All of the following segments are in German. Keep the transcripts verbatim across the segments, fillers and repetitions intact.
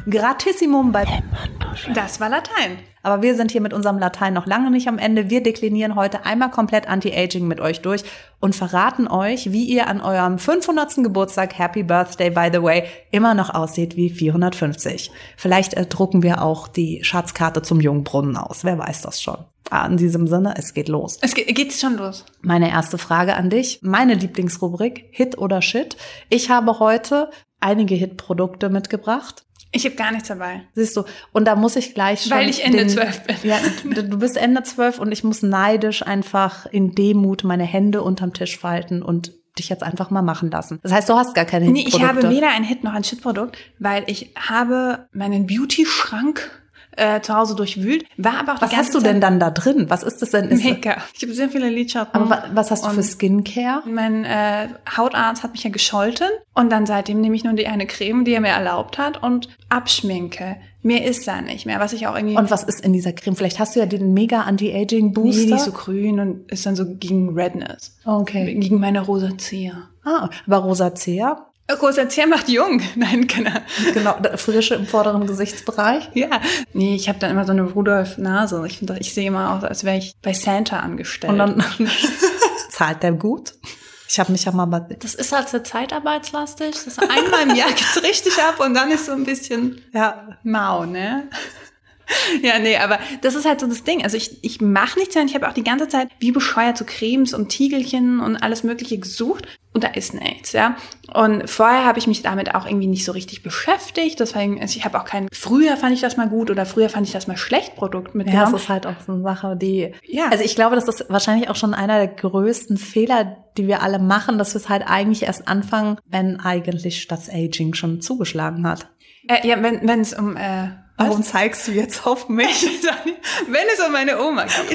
Gratissimum bei... Das war Latein. Aber wir sind hier mit unserem Latein noch lange nicht am Ende. Wir deklinieren heute einmal komplett Anti-Aging mit euch durch und verraten euch, wie ihr an eurem fünfhundertsten Geburtstag, Happy Birthday by the way, immer noch aussieht wie vierhundertfünfzig. Vielleicht äh, drucken wir auch die Schatzkarte zum Jungbrunnen aus. Wer weiß das schon. Ah, in diesem Sinne, es geht los. Es geht, geht's schon los. Meine erste Frage an dich. Meine Lieblingsrubrik, Hit oder Shit. Ich habe heute einige Hit-Produkte mitgebracht. Ich habe gar nichts dabei. Siehst du, und da muss ich gleich schon... Weil ich Ende zwölf bin. Ja, du bist Ende zwölf und ich muss neidisch einfach in Demut meine Hände unterm Tisch falten und dich jetzt einfach mal machen lassen. Das heißt, du hast gar keine Hit-Produkte. Nee, ich habe weder ein Hit noch ein Shit-Produkt, weil ich habe meinen Beauty-Schrank äh, zu Hause durchwühlt. War aber auch die was hast du denn dann da drin? Was ist das denn? Make-up. Ich habe sehr viele Lidschatten. Aber wa- was hast du für Skincare? Mein äh, Hautarzt hat mich ja gescholten und dann seitdem nehme ich nur die eine Creme, die er mir erlaubt hat und abschminke. Mehr ist da nicht mehr, was ich auch irgendwie... Und was ist in dieser Creme? Vielleicht hast du ja den mega Anti-Aging-Booster. Nee, die ist so grün und ist dann so gegen Redness. Okay. Gegen meine Rosacea. Ah, aber Rosacea? Rosacea macht jung. Nein, keine. Genau, Frische im vorderen Gesichtsbereich. Ja. Nee, ich habe dann immer so eine Rudolf-Nase. Ich finde, ich sehe immer aus, als wäre ich bei Santa angestellt. Und dann zahlt der gut? Ich habe mich ja mal... bei das ist halt so zeitarbeitslastig. Das ist einmal im Jahr geht's richtig ab und dann ist so ein bisschen ja mau, ne? Ja, nee, aber das ist halt so das Ding. Also ich, ich mache nichts mehr. Ich habe auch die ganze Zeit wie bescheuert so Cremes und Tiegelchen und alles Mögliche gesucht. Und da ist nichts, ja. Und vorher habe ich mich damit auch irgendwie nicht so richtig beschäftigt. Deswegen, also ich habe auch kein, früher fand ich das mal gut oder früher fand ich das mal schlecht Produkt mitgenommen. Ja, das ist halt auch so eine Sache, die, ja. Also ich glaube, das ist wahrscheinlich auch schon einer der größten Fehler, die wir alle machen, dass wir es halt eigentlich erst anfangen, wenn eigentlich das Aging schon zugeschlagen hat. Äh, ja, wenn wenn es um, äh, Warum zeigst du jetzt auf mich? Wenn es um meine Oma geht.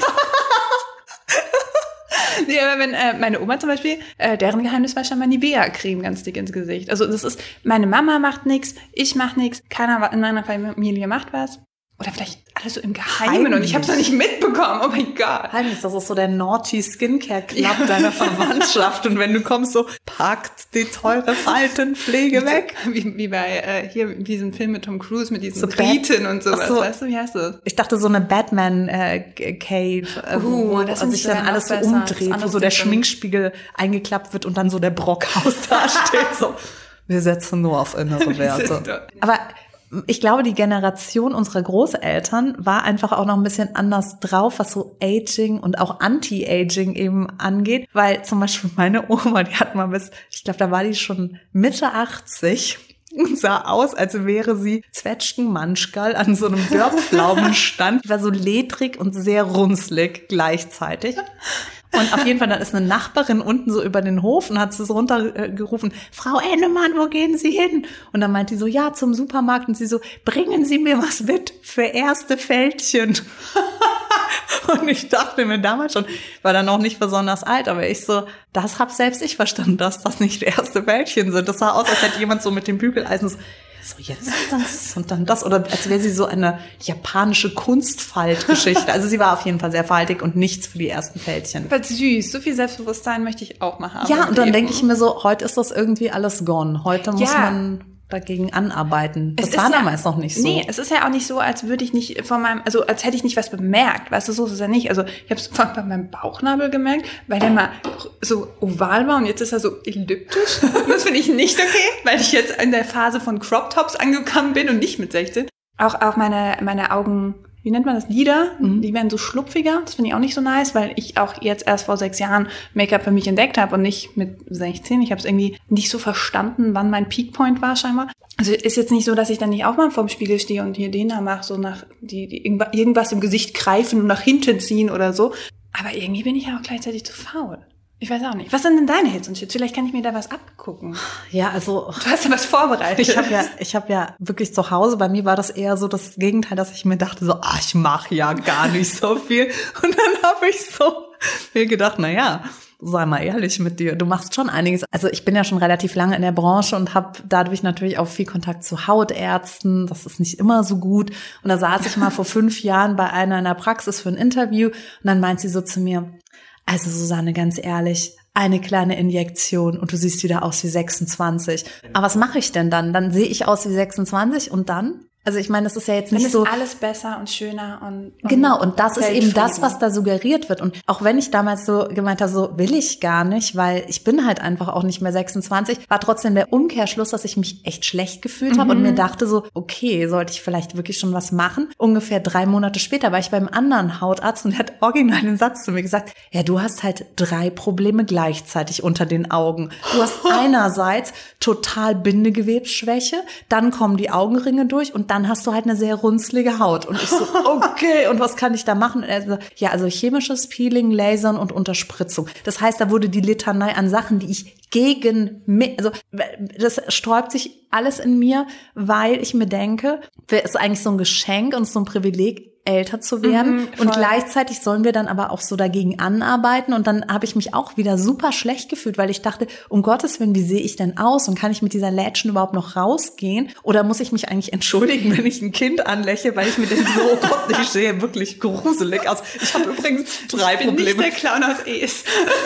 Nee, aber wenn äh, meine Oma zum Beispiel, äh, deren Geheimnis war schon mal Nivea-Creme ganz dick ins Gesicht. Also das ist, meine Mama macht nichts, ich mach nichts, keiner in meiner Familie macht was. Oder vielleicht alles so im Geheimen Heimlich. Und ich habe es noch nicht mitbekommen. Oh mein Gott. Heimlich, das ist so der Naughty Skincare Club ja. deiner Verwandtschaft. Und wenn du kommst, so packt die teure Faltenpflege weg. Wie, wie bei äh, hier in diesem Film mit Tom Cruise mit diesen so Briten und sowas. So. Weißt du, wie heißt das? Ich dachte so eine Batman äh, Cave, äh, uh, wo das sich dann alles so umdreht, wo so der Schminkspiegel eingeklappt wird und dann so der Brockhaus da steht. So, wir setzen nur auf innere Werte. Aber ich glaube, die Generation unserer Großeltern war einfach auch noch ein bisschen anders drauf, was so Aging und auch Anti-Aging eben angeht. Weil zum Beispiel meine Oma, die hat mal bis, ich glaube, da war die schon Mitte achtzig und sah aus, als wäre sie Zwetschgen-Manschgal an so einem Dörrpflaumenstand. Die war so ledrig und sehr runzlig gleichzeitig. Und auf jeden Fall, dann ist eine Nachbarin unten so über den Hof und hat sie so runtergerufen, Frau Ennemann, wo gehen Sie hin? Und dann meint die so, ja, zum Supermarkt. Und sie so, bringen Sie mir was mit für erste Fältchen. Und ich dachte mir damals schon, war dann noch nicht besonders alt, aber ich so, das hab selbst ich verstanden, dass das nicht erste Fältchen sind. Das sah aus, als hätte jemand so mit dem Bügeleisen so, so jetzt das und dann das. Oder als wäre sie so eine japanische Kunstfaltgeschichte. Also sie war auf jeden Fall sehr faltig und nichts für die ersten Fältchen. Aber süß, so viel Selbstbewusstsein möchte ich auch mal haben. Ja, und dann denke ich mir so, heute ist das irgendwie alles gone. Heute muss ja. man dagegen anarbeiten. Das es war ja, damals noch nicht so. Nee, es ist ja auch nicht so, als würde ich nicht von meinem, also als hätte ich nicht was bemerkt. Weißt du, so ist es ja nicht. Also ich habe es bei meinem Bauchnabel gemerkt, weil der mal so oval war und jetzt ist er so elliptisch. Das finde ich nicht okay, weil ich jetzt in der Phase von Crop Tops angekommen bin und nicht mit sechzehn. Auch, auch meine, meine Augen, wie nennt man das, Lider, mhm. die werden so schlupfiger. Das finde ich auch nicht so nice, weil ich auch jetzt erst vor sechs Jahren Make-up für mich entdeckt habe und nicht mit sechzehn. Ich habe es irgendwie nicht so verstanden, wann mein Peakpoint war scheinbar. Also ist jetzt nicht so, dass ich dann nicht auch mal vorm Spiegel stehe und hier den da mache, so nach die, die irgendwas im Gesicht greifen und nach hinten ziehen oder so. Aber irgendwie bin ich ja auch gleichzeitig zu faul. Ich weiß auch nicht. Was sind denn deine Hits und Shit? Vielleicht kann ich mir da was abgucken. Ja, also du hast ja was vorbereitet. Ich habe ja, ich habe ja wirklich zu Hause. Bei mir war das eher so das Gegenteil, dass ich mir dachte so, ah, ich mache ja gar nicht so viel. Und dann habe ich so mir gedacht, na ja, sei mal ehrlich mit dir, du machst schon einiges. Also ich bin ja schon relativ lange in der Branche und habe dadurch natürlich auch viel Kontakt zu Hautärzten. Das ist nicht immer so gut. Und da saß ich mal vor fünf Jahren bei einer in der Praxis für ein Interview und dann meint sie so zu mir, also Susanne, ganz ehrlich, eine kleine Injektion und du siehst wieder aus wie sechsundzwanzig. Aber was mache ich denn dann? Dann sehe ich aus wie sechsundzwanzig und dann? Also ich meine, das ist ja jetzt nicht dann ist so alles besser und schöner und, und genau, und das ist eben das, was da suggeriert wird. Und auch wenn ich damals so gemeint habe, so will ich gar nicht, weil ich bin halt einfach auch nicht mehr sechsundzwanzig, war trotzdem der Umkehrschluss, dass ich mich echt schlecht gefühlt mhm. habe und mir dachte so, okay, sollte ich vielleicht wirklich schon was machen? Ungefähr drei Monate später war ich beim anderen Hautarzt und er hat original den Satz zu mir gesagt, ja, du hast halt drei Probleme gleichzeitig unter den Augen. Du hast einerseits total Bindegewebsschwäche, dann kommen die Augenringe durch und dann hast du halt eine sehr runzlige Haut. Und ich so, okay, und was kann ich da machen? Und er so, ja, also chemisches Peeling, Lasern und Unterspritzung. Das heißt, da wurde die Litanei an Sachen, die ich gegen mich, also das sträubt sich alles in mir, weil ich mir denke, es ist eigentlich so ein Geschenk und so ein Privileg, älter zu werden. Mhm, und gleichzeitig sollen wir dann aber auch so dagegen anarbeiten. Und dann habe ich mich auch wieder super schlecht gefühlt, weil ich dachte, um Gottes Willen, wie sehe ich denn aus? Und kann ich mit dieser Lätschen überhaupt noch rausgehen? Oder muss ich mich eigentlich entschuldigen, wenn ich ein Kind anlächle, weil ich mir denke, so, oh Gott, ich sehe wirklich gruselig aus. Ich habe übrigens drei ich bin Probleme. Nicht der Clown aus Es.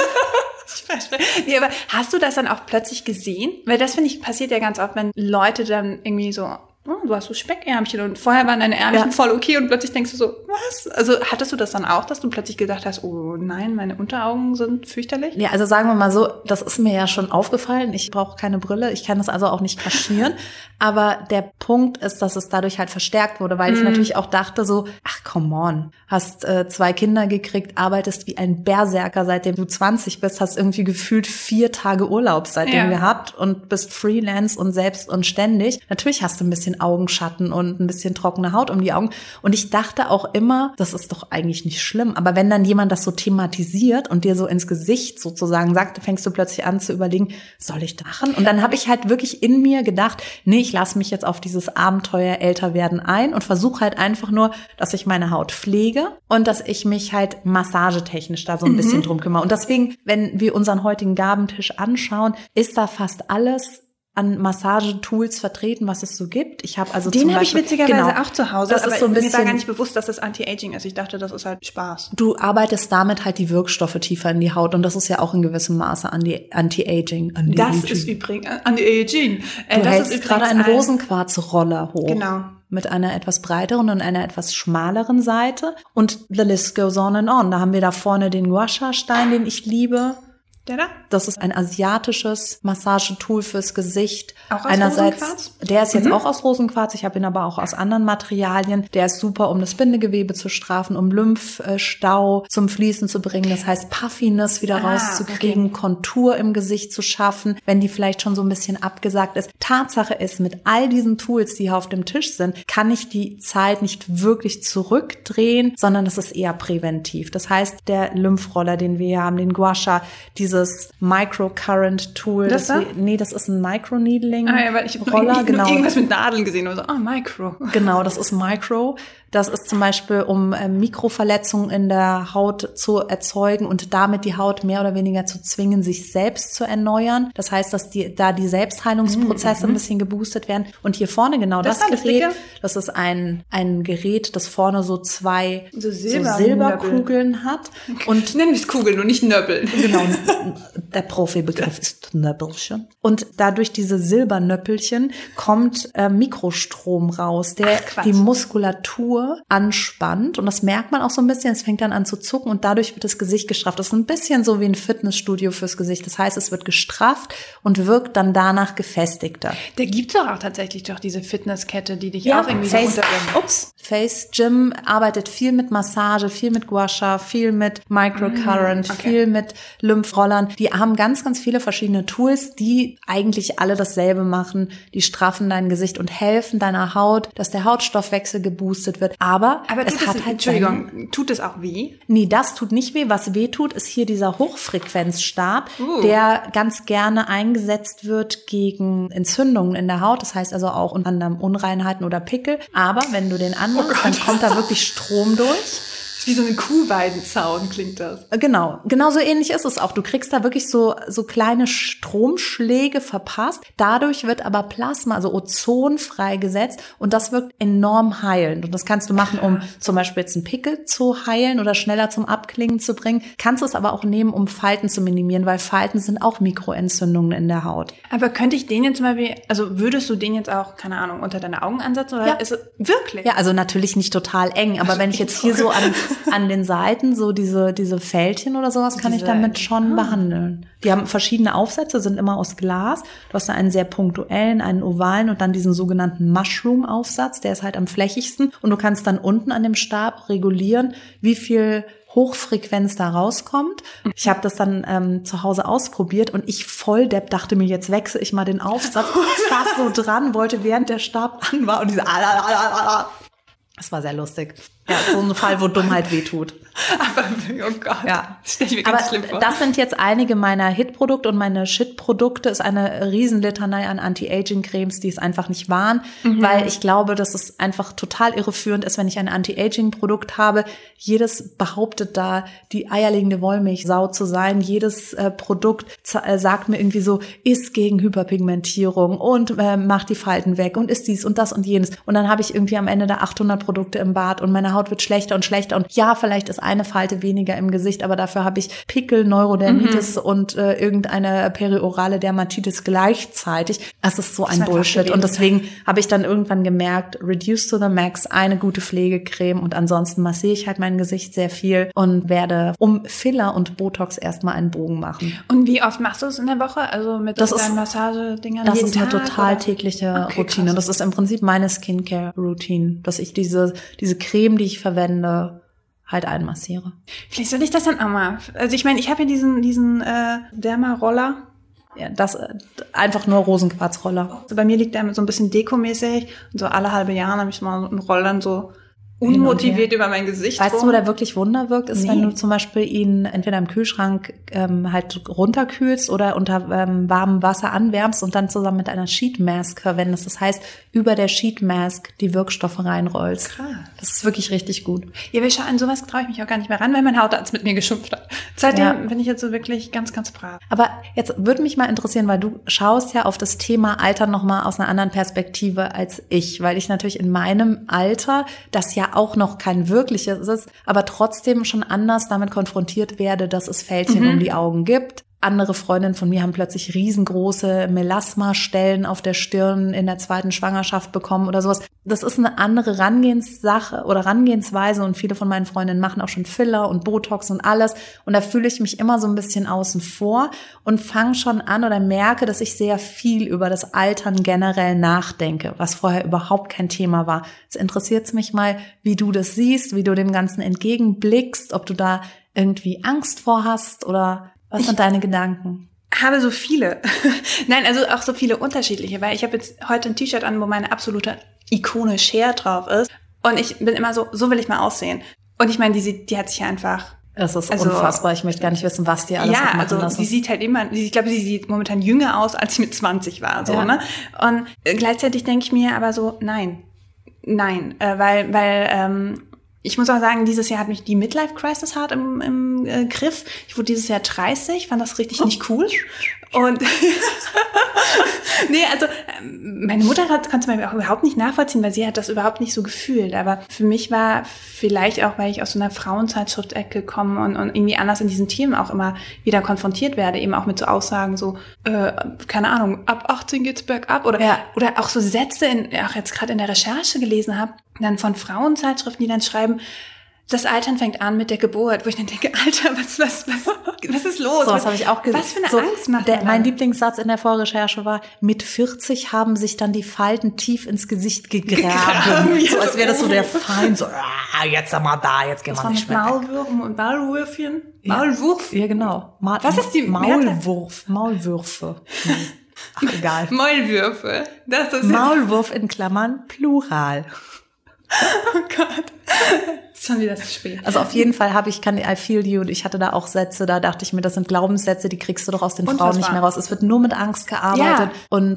Nee, aber hast du das dann auch plötzlich gesehen? Weil das, finde ich, passiert ja ganz oft, wenn Leute dann irgendwie so, oh, du hast so Speckärmchen und vorher waren deine Ärmchen ja. voll okay und plötzlich denkst du so, was? Also hattest du das dann auch, dass du plötzlich gedacht hast, oh nein, meine Unteraugen sind fürchterlich? Ja, also sagen wir mal so, das ist mir ja schon aufgefallen. Ich brauche keine Brille, ich kann das also auch nicht kaschieren. Aber der Punkt ist, dass es dadurch halt verstärkt wurde, weil mm. ich natürlich auch dachte so, ach come on, hast äh, zwei Kinder gekriegt, arbeitest wie ein Berserker, seitdem du zwanzig bist, hast irgendwie gefühlt vier Tage Urlaub seitdem ja. gehabt und bist Freelance und selbst und ständig. Natürlich hast du ein bisschen Augenschatten und ein bisschen trockene Haut um die Augen. Und ich dachte auch immer, das ist doch eigentlich nicht schlimm. Aber wenn dann jemand das so thematisiert und dir so ins Gesicht sozusagen sagt, fängst du plötzlich an zu überlegen, soll ich das machen? Und dann habe ich halt wirklich in mir gedacht, nee, ich lasse mich jetzt auf dieses Abenteuer älter werden ein und versuche halt einfach nur, dass ich meine Haut pflege und dass ich mich halt massagetechnisch da so ein mhm. bisschen drum kümmere. Und deswegen, wenn wir unseren heutigen Gabentisch anschauen, ist da fast alles an Massagetools vertreten, was es so gibt. Ich habe also Den zum habe ich Beispiel, witzigerweise genau, auch zu Hause, das aber ist so ein bisschen, mir war gar nicht bewusst, dass das Anti-Aging ist. Ich dachte, das ist halt Spaß. Du arbeitest damit halt die Wirkstoffe tiefer in die Haut und das ist ja auch in gewissem Maße Anti-Aging. Anti das ist übrigens Anti-Aging. Äh, du das hältst ist gerade einen ein Rosenquarzroller hoch. Genau. Mit einer etwas breiteren und einer etwas schmaleren Seite. Und the list goes on and on. Da haben wir da vorne den Gua Sha Stein, den ich liebe. Der da? Das ist ein asiatisches Massagetool fürs Gesicht. Auch aus Einerseits, Rosenquarz? Der ist jetzt mhm. auch aus Rosenquarz. Ich habe ihn aber auch aus anderen Materialien. Der ist super, um das Bindegewebe zu strafen, um Lymphstau zum Fließen zu bringen. Das heißt, Puffiness wieder ah, rauszukriegen, okay. Kontur im Gesicht zu schaffen, wenn die vielleicht schon so ein bisschen abgesagt ist. Tatsache ist, mit all diesen Tools, die hier auf dem Tisch sind, kann ich die Zeit nicht wirklich zurückdrehen, sondern das ist eher präventiv. Das heißt, der Lymphroller, den wir hier haben, den Gua Sha, diese Microcurrent-Tool. Das das wir, nee, das ist ein Microneedling-Roller. Ah, ja, weil ich habe genau. irgendwas mit Nadeln gesehen und so, ah, Micro. Genau, das ist Micro. Das ist zum Beispiel, um äh, Mikroverletzungen in der Haut zu erzeugen und damit die Haut mehr oder weniger zu zwingen, sich selbst zu erneuern. Das heißt, dass die, da die Selbstheilungsprozesse mhm. ein bisschen geboostet werden. Und hier vorne genau das, das Gerät, das, das ist ein ein Gerät, das vorne so zwei so, Silber, so Silberkugeln hat. Und nennen wir es Kugeln und nicht Nöppeln. Genau, der Profibegriff ist Nöppelchen. Und dadurch diese Silbernöppelchen kommt äh, Mikrostrom raus, der Ach, die Muskulatur anspannt und das merkt man auch so ein bisschen, es fängt dann an zu zucken und dadurch wird das Gesicht gestrafft. Das ist ein bisschen so wie ein Fitnessstudio fürs Gesicht. Das heißt, es wird gestrafft und wirkt dann danach gefestigter. Da gibt's doch auch tatsächlich doch diese Fitnesskette, die dich ja, auch irgendwie Face, so unter... Ups, Face Gym arbeitet viel mit Massage, viel mit Gua Sha, viel mit Microcurrent, mm, okay. viel mit Lymphrollern. Die haben ganz, ganz viele verschiedene Tools, die eigentlich alle dasselbe machen. Die straffen dein Gesicht und helfen deiner Haut, dass der Hautstoffwechsel geboostet wird. Aber, Aber es hat es, halt Entschuldigung, seine, tut es auch weh? Nee, das tut nicht weh. Was weh tut, ist hier dieser Hochfrequenzstab, uh. der ganz gerne eingesetzt wird gegen Entzündungen in der Haut. Das heißt also auch unter anderem Unreinheiten oder Pickel. Aber wenn du den anmachst, oh dann kommt da wirklich Strom durch. Wie so ein Kuhweidenzaun klingt das. Genau, genau so ähnlich ist es auch. Du kriegst da wirklich so so kleine Stromschläge verpasst. Dadurch wird aber Plasma, also Ozon freigesetzt und das wirkt enorm heilend. Und das kannst du machen, um zum Beispiel jetzt einen Pickel zu heilen oder schneller zum Abklingen zu bringen. Kannst es aber auch nehmen, um Falten zu minimieren, weil Falten sind auch Mikroentzündungen in der Haut. Aber könnte ich den jetzt zum Beispiel, also würdest du den jetzt auch, keine Ahnung, unter deine Augen ansetzen? Oder ja. ist es wirklich? Ja, also natürlich nicht total eng, aber wenn ich jetzt hier so an, an den Seiten so diese, diese Fältchen oder sowas, kann diese, ich damit schon ah. behandeln. Die haben verschiedene Aufsätze, sind immer aus Glas. Du hast da einen sehr punktuellen, einen ovalen und dann diesen sogenannten Mushroom-Aufsatz, der ist halt am flächigsten. Und du kannst dann unten an dem Stab regulieren, wie viel Hochfrequenz da rauskommt. Ich habe das dann ähm, zu Hause ausprobiert und ich Volldepp dachte mir, jetzt wechsle ich mal den Aufsatz, saß so dran, wollte während der Stab an war und diese das war sehr lustig. Ja, so ein Fall, wo Dummheit wehtut. Aber, oh Gott, ja. Das stell ich mir ganz Aber schlimm vor. Das sind jetzt einige meiner Hit-Produkte und meine Shit-Produkte ist eine Riesenlitanei an Anti-Aging-Cremes, die es einfach nicht waren, mhm. weil ich glaube, dass es einfach total irreführend ist, wenn ich ein Anti-Aging-Produkt habe. Jedes behauptet da, die eierlegende Wollmilchsau zu sein. Jedes äh, Produkt z- äh, sagt mir irgendwie so, ist gegen Hyperpigmentierung und äh, macht die Falten weg und ist dies und das und jenes. Und dann habe ich irgendwie am Ende da achthundert Produkte im Bad und meine Haut wird schlechter und schlechter und ja, vielleicht ist eine Falte weniger im Gesicht, aber dafür habe ich Pickel, Neurodermitis mhm. und äh, irgendeine periorale Dermatitis gleichzeitig. Das ist so ein Bullshit und deswegen habe ich dann irgendwann gemerkt, reduce to the max, eine gute Pflegecreme und ansonsten massiere ich halt mein Gesicht sehr viel und werde um Filler und Botox erstmal einen Bogen machen. Und wie oft machst du es in der Woche? Also mit das deinen Massagedingern Das jeden ist eine Tag, total oder? tägliche Okay, Routine. krass. Das ist im Prinzip meine Skincare-Routine, dass ich diese diese Creme, die ich verwende, halt einmassiere. Vielleicht soll ich das dann auch mal. Also ich meine, ich habe ja diesen diesen äh, Derma-Roller. Ja, das äh, einfach nur Rosenquarzroller. Also bei mir liegt der so ein bisschen dekomäßig und so alle halbe Jahre habe ich mal einen Roller so unmotiviert über mein Gesicht. Weißt rum. du, wo der wirklich Wunder wirkt, ist, Nee. wenn du zum Beispiel ihn entweder im Kühlschrank ähm, halt runterkühlst oder unter ähm, warmem Wasser anwärmst und dann zusammen mit einer Sheet Mask verwendest. Das heißt, über der Sheet Mask die Wirkstoffe reinrollst. Krass. Das ist wirklich richtig gut. Ja, aber schau, an sowas traue ich mich auch gar nicht mehr ran, weil mein Hautarzt mit mir geschimpft hat. Seitdem Ja. bin ich jetzt so wirklich ganz, ganz brav. Aber jetzt würde mich mal interessieren, weil du schaust ja auf das Thema Alter nochmal aus einer anderen Perspektive als ich, weil ich natürlich in meinem Alter, das ja auch noch kein wirkliches ist, aber trotzdem schon anders damit konfrontiert werde, dass es Fältchen Mhm. um die Augen gibt. Andere Freundinnen von mir haben plötzlich riesengroße Melasma-Stellen auf der Stirn in der zweiten Schwangerschaft bekommen oder sowas. Das ist eine andere Herangehenssache oder Herangehensweise und viele von meinen Freundinnen machen auch schon Filler und Botox und alles und da fühle ich mich immer so ein bisschen außen vor und fange schon an oder merke, dass ich sehr viel über das Altern generell nachdenke, was vorher überhaupt kein Thema war. Es interessiert mich mal, wie du das siehst, wie du dem Ganzen entgegenblickst, ob du da irgendwie Angst vor hast oder was sind deine Gedanken? Habe so viele. Nein, also auch so viele unterschiedliche, weil ich habe jetzt heute ein T-Shirt an, wo meine absolute Ikone Cher drauf ist. Und ich bin immer so, so will ich mal aussehen. Und ich meine, die sieht, die hat sich einfach. Es ist also, unfassbar. Ich möchte gar nicht wissen, was die alles ja, machen also lassen. sie sieht halt immer, ich glaube, sie sieht momentan jünger aus, als sie mit zwanzig war. So, ja. ne? Und gleichzeitig denke ich mir aber so, nein, nein, äh, weil, weil ähm, ich muss auch sagen, dieses Jahr hat mich die Midlife-Crisis hart im, im äh, Griff. Ich wurde dieses Jahr dreißig, fand das richtig oh. nicht cool. Und nee, also meine Mutter hat, konnte es mir auch überhaupt nicht nachvollziehen, weil sie hat das überhaupt nicht so gefühlt. Aber für mich war vielleicht auch, weil ich aus so einer Frauenzeitschrift-Ecke komme und, und irgendwie anders in diesen Themen auch immer wieder konfrontiert werde, eben auch mit so Aussagen so, äh, keine Ahnung, ab achtzehn geht's bergab oder ja. oder auch so Sätze, in, auch jetzt gerade in der Recherche gelesen habe, dann von Frauenzeitschriften, die dann schreiben, das Altern fängt an mit der Geburt, wo ich dann denke, Alter, was, was, was, was ist los? So, was habe ich auch gesehen. Was für eine so, Angst macht der, man Mein Lieblingssatz in der Vorrecherche war, mit vierzig haben sich dann die Falten tief ins Gesicht gegraben. gegraben so als wäre das so der Feind, so, ah, jetzt sind wir da, jetzt gehen wir nicht mehr weg. Maulwürfen und Maulwürfchen? Ja. Maulwurf? Ja, genau. Ma- was ist die Maulwurf? Maulwürfe. Nee. Ach, egal. Maulwürfe. Das ist Maulwurf in Klammern, Plural. Oh Gott. Ist schon wieder zu spät. Also auf jeden Fall habe ich, kann I feel you und ich hatte da auch Sätze, da dachte ich mir, das sind Glaubenssätze, die kriegst du doch aus den und Frauen nicht mehr raus. Es wird nur mit Angst gearbeitet ja. und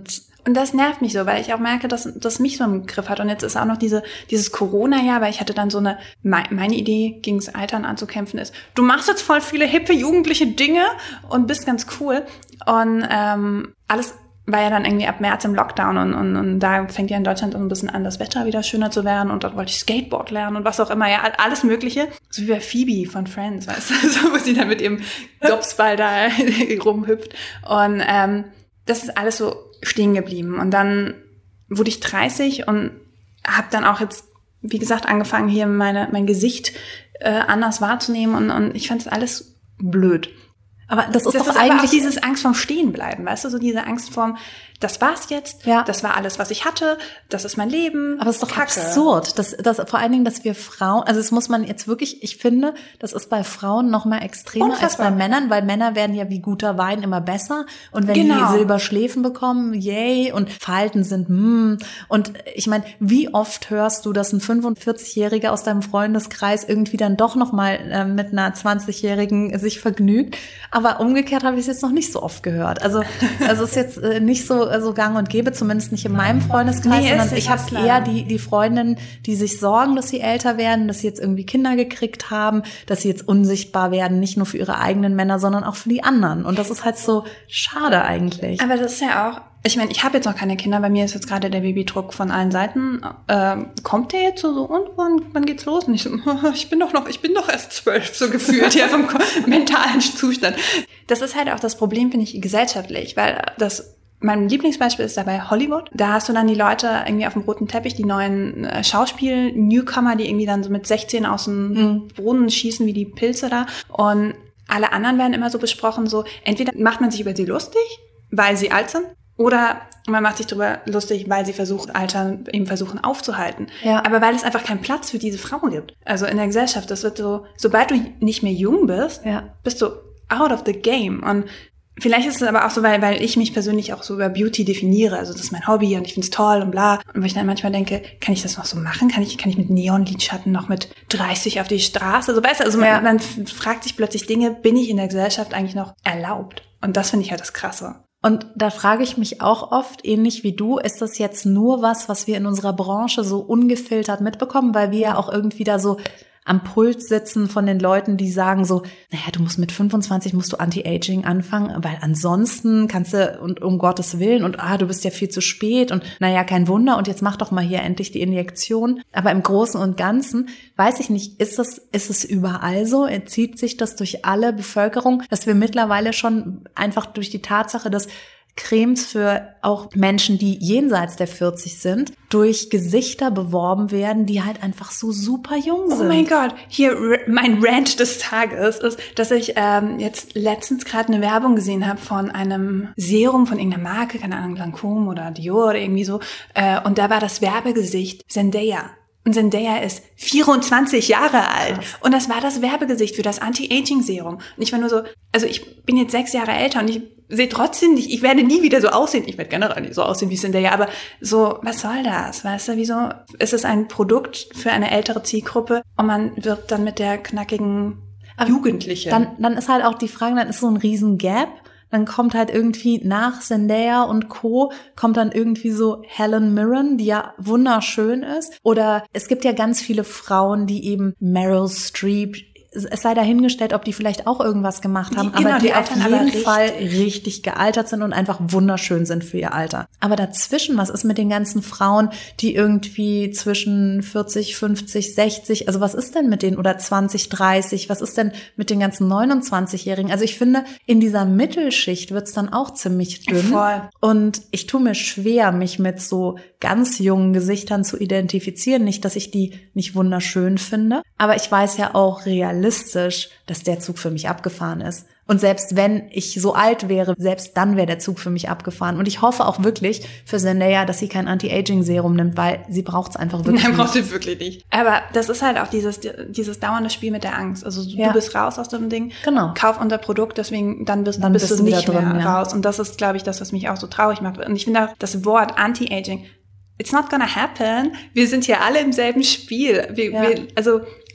Und das nervt mich so, weil ich auch merke, dass das mich so im Griff hat. Und jetzt ist auch noch diese dieses Corona-Jahr, weil ich hatte dann so eine, meine Idee, gegen das Altern anzukämpfen ist, du machst jetzt voll viele hippe, jugendliche Dinge und bist ganz cool. Und ähm, alles war ja dann irgendwie ab März im Lockdown und, und, und da fängt ja in Deutschland ein bisschen an, das Wetter wieder schöner zu werden und dort wollte ich Skateboard lernen und was auch immer, ja, alles Mögliche. So wie bei Phoebe von Friends, weißt du, so, wo sie dann mit ihrem Gopsball da rumhüpft. Und ähm, das ist alles so stehen geblieben. Und dann wurde ich dreißig und habe dann auch jetzt, wie gesagt, angefangen, hier meine mein Gesicht äh, anders wahrzunehmen und, und ich fand das alles blöd. Aber das ist das doch ist eigentlich aber auch dieses Angst vorm Stehenbleiben, weißt du, so diese Angst vorm, das war's jetzt, ja. das war alles, was ich hatte, das ist mein Leben. Aber es ist doch Kacke. absurd, dass, dass vor allen Dingen, dass wir Frauen, also das muss man jetzt wirklich, ich finde, das ist bei Frauen noch mal extremer Unfassbar. als bei Männern, weil Männer werden ja wie guter Wein immer besser und wenn genau. die Silberschläfen bekommen, yay, und Falten sind, mm. Und ich meine, wie oft hörst du, dass ein fünfundvierzigjähriger aus deinem Freundeskreis irgendwie dann doch noch mal äh, mit einer zwanzigjährigen sich vergnügt, aber umgekehrt habe ich es jetzt noch nicht so oft gehört. Also, also es ist jetzt äh, nicht so so gang und gäbe, zumindest nicht in meinem Freundeskreis, nee, sondern ich habe eher die die Freundinnen, die sich sorgen, dass sie älter werden, dass sie jetzt irgendwie Kinder gekriegt haben, dass sie jetzt unsichtbar werden, nicht nur für ihre eigenen Männer, sondern auch für die anderen. Und das ist halt so schade eigentlich. Aber das ist ja auch, ich meine, ich habe jetzt noch keine Kinder, bei mir ist jetzt gerade der Babydruck von allen Seiten. Ähm, kommt der jetzt so, so und wann, wann geht's los? Und ich so, ich bin doch noch, ich bin doch erst zwölf, so gefühlt, ja, vom mentalen Zustand. Das ist halt auch das Problem, finde ich, gesellschaftlich, weil das mein Lieblingsbeispiel ist dabei Hollywood. Da hast du dann die Leute irgendwie auf dem roten Teppich, die neuen äh, Schauspiel-Newcomer, die irgendwie dann so mit sechzehn aus dem mhm. Boden schießen wie die Pilze da. Und alle anderen werden immer so besprochen, so entweder macht man sich über sie lustig, weil sie alt sind, oder man macht sich darüber lustig, weil sie versucht, Alter eben versuchen aufzuhalten. Ja. Aber weil es einfach keinen Platz für diese Frauen gibt. Also in der Gesellschaft, das wird so, sobald du nicht mehr jung bist, ja. bist du out of the game. Und vielleicht ist es aber auch so, weil, weil ich mich persönlich auch so über Beauty definiere. Also das ist mein Hobby und ich finde es toll und bla. Und wo ich dann manchmal denke, kann ich das noch so machen? Kann ich, kann ich mit Neonlidschatten noch mit dreißig auf die Straße? Also weißt du, also man, ja. man fragt sich plötzlich Dinge, bin ich in der Gesellschaft eigentlich noch erlaubt? Und das finde ich halt das Krasse. Und da frage ich mich auch oft, ähnlich wie du, ist das jetzt nur was, was wir in unserer Branche so ungefiltert mitbekommen, weil wir ja auch irgendwie da so am Puls sitzen von den Leuten, die sagen so, naja, du musst mit fünfundzwanzig musst du Anti-Aging anfangen, weil ansonsten kannst du, und um Gottes Willen, und ah, du bist ja viel zu spät und naja, kein Wunder, und jetzt mach doch mal hier endlich die Injektion. Aber im Großen und Ganzen, weiß ich nicht, ist das, ist es überall so? Zieht sich das durch alle Bevölkerung, dass wir mittlerweile schon einfach durch die Tatsache, dass Cremes für auch Menschen, die jenseits der vierzig sind, durch Gesichter beworben werden, die halt einfach so super jung sind. Oh mein Gott, hier mein Rant des Tages ist, dass ich ähm, jetzt letztens gerade eine Werbung gesehen habe von einem Serum von irgendeiner Marke, keine Ahnung, Lancôme oder Dior oder irgendwie so, äh, und da war das Werbegesicht Zendaya. Und Zendaya ist vierundzwanzig Jahre alt. Krass. Und das war das Werbegesicht für das Anti-Aging-Serum. Und ich war nur so, also ich bin jetzt sechs Jahre älter und ich sehe trotzdem nicht, ich werde nie wieder so aussehen. Ich werde generell nicht so aussehen wie Zendaya, aber so, was soll das? Weißt du, wieso ist es ein Produkt für eine ältere Zielgruppe und man wird dann mit der knackigen Jugendlichen? Dann, dann ist halt auch die Frage, dann ist so ein riesen Gap. Dann kommt halt irgendwie nach Zendaya und Co. kommt dann irgendwie so Helen Mirren, die ja wunderschön ist. Oder es gibt ja ganz viele Frauen, die eben Meryl Streep, es sei dahingestellt, ob die vielleicht auch irgendwas gemacht haben, die, genau, aber die, die auf jeden richtig. Fall richtig gealtert sind und einfach wunderschön sind für ihr Alter. Aber dazwischen, was ist mit den ganzen Frauen, die irgendwie zwischen vierzig, fünfzig, sechzig, also was ist denn mit denen, oder zwanzig, dreißig, was ist denn mit den ganzen neunundzwanzigjährigen? Also ich finde, in dieser Mittelschicht wird's dann auch ziemlich dünn. Voll. Und ich tue mir schwer, mich mit so ganz jungen Gesichtern zu identifizieren. Nicht, dass ich die nicht wunderschön finde, aber ich weiß ja auch realistisch, dass der Zug für mich abgefahren ist. Und selbst wenn ich so alt wäre, selbst dann wäre der Zug für mich abgefahren. Und ich hoffe auch wirklich für Zendaya, dass sie kein Anti-Aging-Serum nimmt, weil sie braucht es einfach wirklich Nein, nicht. braucht sie wirklich nicht. Aber das ist halt auch dieses dieses dauernde Spiel mit der Angst. Also du ja. bist raus aus dem Ding, genau. Kauf unser Produkt, deswegen dann bist, dann bist, bist du nicht drin, mehr ja. raus. Und das ist, glaube ich, das, was mich auch so traurig macht. Und ich finde auch das Wort Anti-Aging, it's not gonna happen. Wir sind hier alle im selben Spiel. Wir, ja. wir, also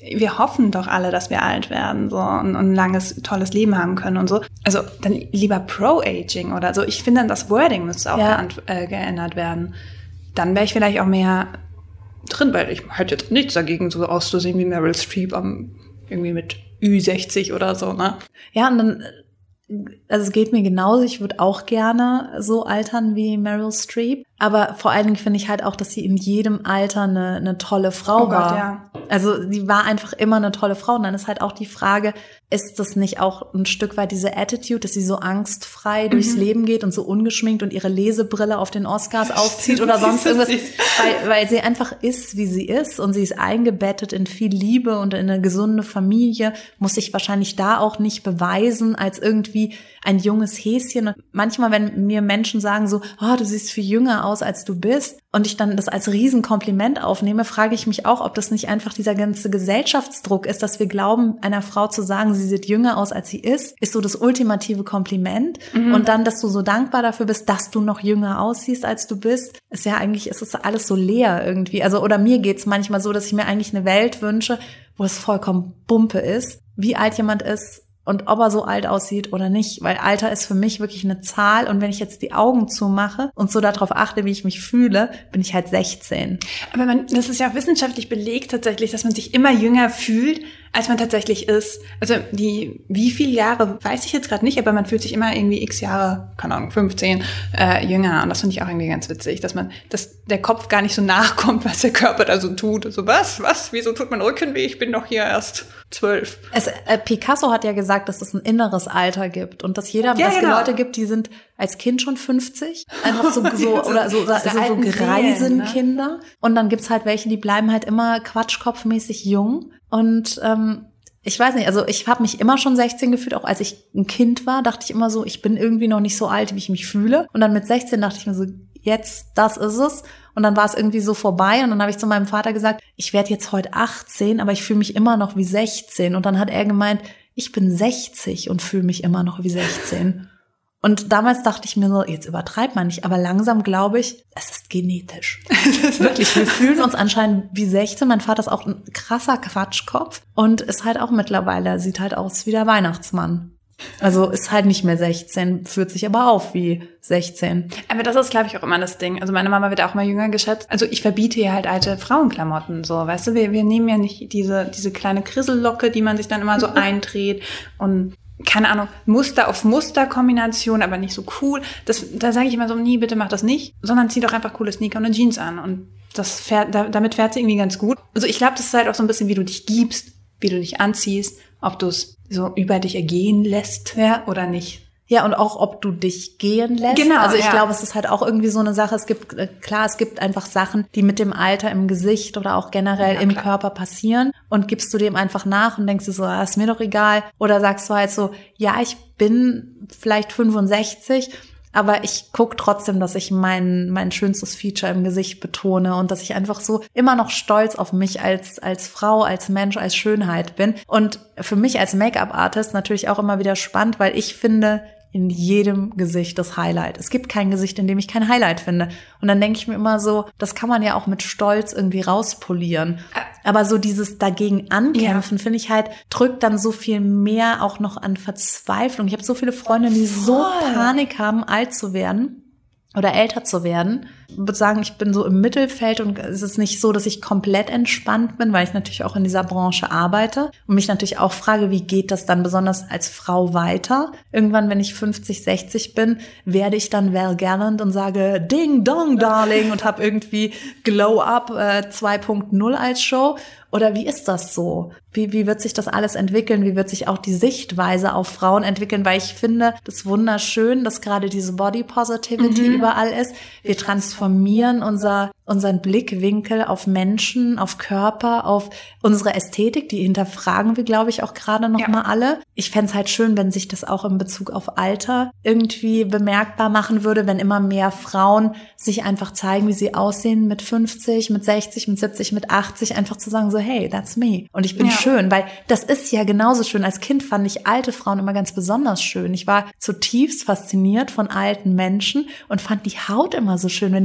wir hoffen doch alle, dass wir alt werden so und, und ein langes, tolles Leben haben können und so. Also dann lieber Pro-Aging oder so. Ich finde, dann das Wording müsste auch ja. geant- äh, geändert werden. Dann wäre ich vielleicht auch mehr drin, weil ich hätte jetzt nichts dagegen, so auszusehen wie Meryl Streep am, irgendwie mit Ü sechzig oder so, ne? Ja, und dann, also es geht mir genauso, ich würde auch gerne so altern wie Meryl Streep, aber vor allen Dingen finde ich halt auch, dass sie in jedem Alter eine, eine tolle Frau oh war. Gott, ja. Also sie war einfach immer eine tolle Frau. Und dann ist halt auch die Frage, ist das nicht auch ein Stück weit diese Attitude, dass sie so angstfrei durchs mhm. Leben geht und so ungeschminkt und ihre Lesebrille auf den Oscars aufzieht oder sonst irgendwas, weil, weil sie einfach ist, wie sie ist und sie ist eingebettet in viel Liebe und in eine gesunde Familie, muss sich wahrscheinlich da auch nicht beweisen als irgendwie ein junges Häschen. Und manchmal, wenn mir Menschen sagen so, oh, du siehst viel jünger aus, als du bist, und ich dann das als Riesenkompliment aufnehme, frage ich mich auch, ob das nicht einfach dieser ganze Gesellschaftsdruck ist, dass wir glauben, einer Frau zu sagen, sie sieht jünger aus, als sie ist, ist so das ultimative Kompliment. Mhm. Und dann, dass du so dankbar dafür bist, dass du noch jünger aussiehst, als du bist, ist ja eigentlich, ist es alles so leer irgendwie. Also, oder mir geht's manchmal so, dass ich mir eigentlich eine Welt wünsche, wo es vollkommen Bumpe ist, wie alt jemand ist, und ob er so alt aussieht oder nicht, weil Alter ist für mich wirklich eine Zahl, und wenn ich jetzt die Augen zumache und so darauf achte, wie ich mich fühle, bin ich halt sechzehn. Aber man, das ist ja auch wissenschaftlich belegt tatsächlich, dass man sich immer jünger fühlt, als man tatsächlich ist. Also die, wie viele Jahre, weiß ich jetzt gerade nicht, aber man fühlt sich immer irgendwie x Jahre, keine Ahnung, fünfzehn, äh, jünger. Und das finde ich auch irgendwie ganz witzig, dass man, dass der Kopf gar nicht so nachkommt, was der Körper da so tut. So, was, was, wieso tut mein Rücken weh? Ich bin doch hier erst zwölf. Es, äh, Picasso hat ja gesagt, dass es ein inneres Alter gibt und dass jeder, ja, dass es genau. Leute gibt, die sind als Kind schon fünfzig, einfach so, so oder so, so, so, so Greisenkinder. Ne? Und dann gibt's halt welche, die bleiben halt immer quatschkopfmäßig jung. Und ähm, ich weiß nicht, also ich habe mich immer schon sechzehn gefühlt, auch als ich ein Kind war, dachte ich immer so, ich bin irgendwie noch nicht so alt, wie ich mich fühle. Und dann mit sechzehn dachte ich mir so, jetzt, das ist es. Und dann war es irgendwie so vorbei. Und dann habe ich zu meinem Vater gesagt, ich werde jetzt heute achtzehn, aber ich fühle mich immer noch wie sechzehn. Und dann hat er gemeint, ich bin sechzig und fühle mich immer noch wie sechzehn. Und damals dachte ich mir so, jetzt übertreibt man nicht, aber langsam glaube ich, es ist genetisch. Wirklich, wir fühlen uns anscheinend wie sechzehn. Mein Vater ist auch ein krasser Quatschkopf und ist halt auch mittlerweile, sieht halt aus wie der Weihnachtsmann. Also ist halt nicht mehr sechzehn, fühlt sich aber auf wie sechzehn. Aber das ist, glaube ich, auch immer das Ding. Also meine Mama wird auch mal jünger geschätzt. Also ich verbiete ihr halt alte Frauenklamotten, so, weißt du, wir, wir nehmen ja nicht diese, diese kleine Krisellocke, die man sich dann immer so eindreht und keine Ahnung, Muster auf Muster-Kombination, aber nicht so cool. Das, da sage ich immer so, nie, bitte mach das nicht, sondern zieh doch einfach coole Sneaker und eine Jeans an. Und das fährt, da, damit fährt sie irgendwie ganz gut. Also ich glaube, das ist halt auch so ein bisschen, wie du dich gibst, wie du dich anziehst, ob du es so über dich ergehen lässt ja. oder nicht. Ja, und auch, ob du dich gehen lässt. Genau, also ich ja. glaube, es ist halt auch irgendwie so eine Sache, es gibt, klar, es gibt einfach Sachen, die mit dem Alter im Gesicht oder auch generell ja, im klar. Körper passieren, und gibst du dem einfach nach und denkst dir so, ah, ist mir doch egal, oder sagst du halt so, ja, ich bin vielleicht fünfundsechzig, aber ich gucke trotzdem, dass ich mein mein schönstes Feature im Gesicht betone und dass ich einfach so immer noch stolz auf mich als als Frau, als Mensch, als Schönheit bin. Und für mich als Make-up-Artist natürlich auch immer wieder spannend, weil ich finde, in jedem Gesicht das Highlight. Es gibt kein Gesicht, in dem ich kein Highlight finde. Und dann denke ich mir immer so, das kann man ja auch mit Stolz irgendwie rauspolieren. Aber so dieses dagegen ankämpfen, ja. finde ich halt, drückt dann so viel mehr auch noch an Verzweiflung. Ich habe so viele Freunde, die Voll. so Panik haben, alt zu werden oder älter zu werden. Ich würde sagen, ich bin so im Mittelfeld, und es ist nicht so, dass ich komplett entspannt bin, weil ich natürlich auch in dieser Branche arbeite und mich natürlich auch frage, wie geht das dann besonders als Frau weiter? Irgendwann, wenn ich fünfzig, sechzig bin, werde ich dann Val Gallant und sage Ding Dong Darling und habe irgendwie Glow Up äh, zwei Punkt null als Show. Oder wie ist das so? Wie, wie wird sich das alles entwickeln? Wie wird sich auch die Sichtweise auf Frauen entwickeln? Weil ich finde das wunderschön, dass gerade diese Body Positivity mhm. überall ist. Wir transformieren unser, unseren Blickwinkel auf Menschen, auf Körper, auf unsere Ästhetik. Die hinterfragen wir, glaube ich, auch gerade noch ja. mal alle. Ich fände es halt schön, wenn sich das auch in Bezug auf Alter irgendwie bemerkbar machen würde, wenn immer mehr Frauen sich einfach zeigen, wie sie aussehen mit fünfzig, mit sechzig, mit siebzig, mit achtzig, einfach zu sagen so, hey, that's me. Und ich bin ja. schön, weil das ist ja genauso schön. Als Kind fand ich alte Frauen immer ganz besonders schön. Ich war zutiefst fasziniert von alten Menschen und fand die Haut immer so schön, wenn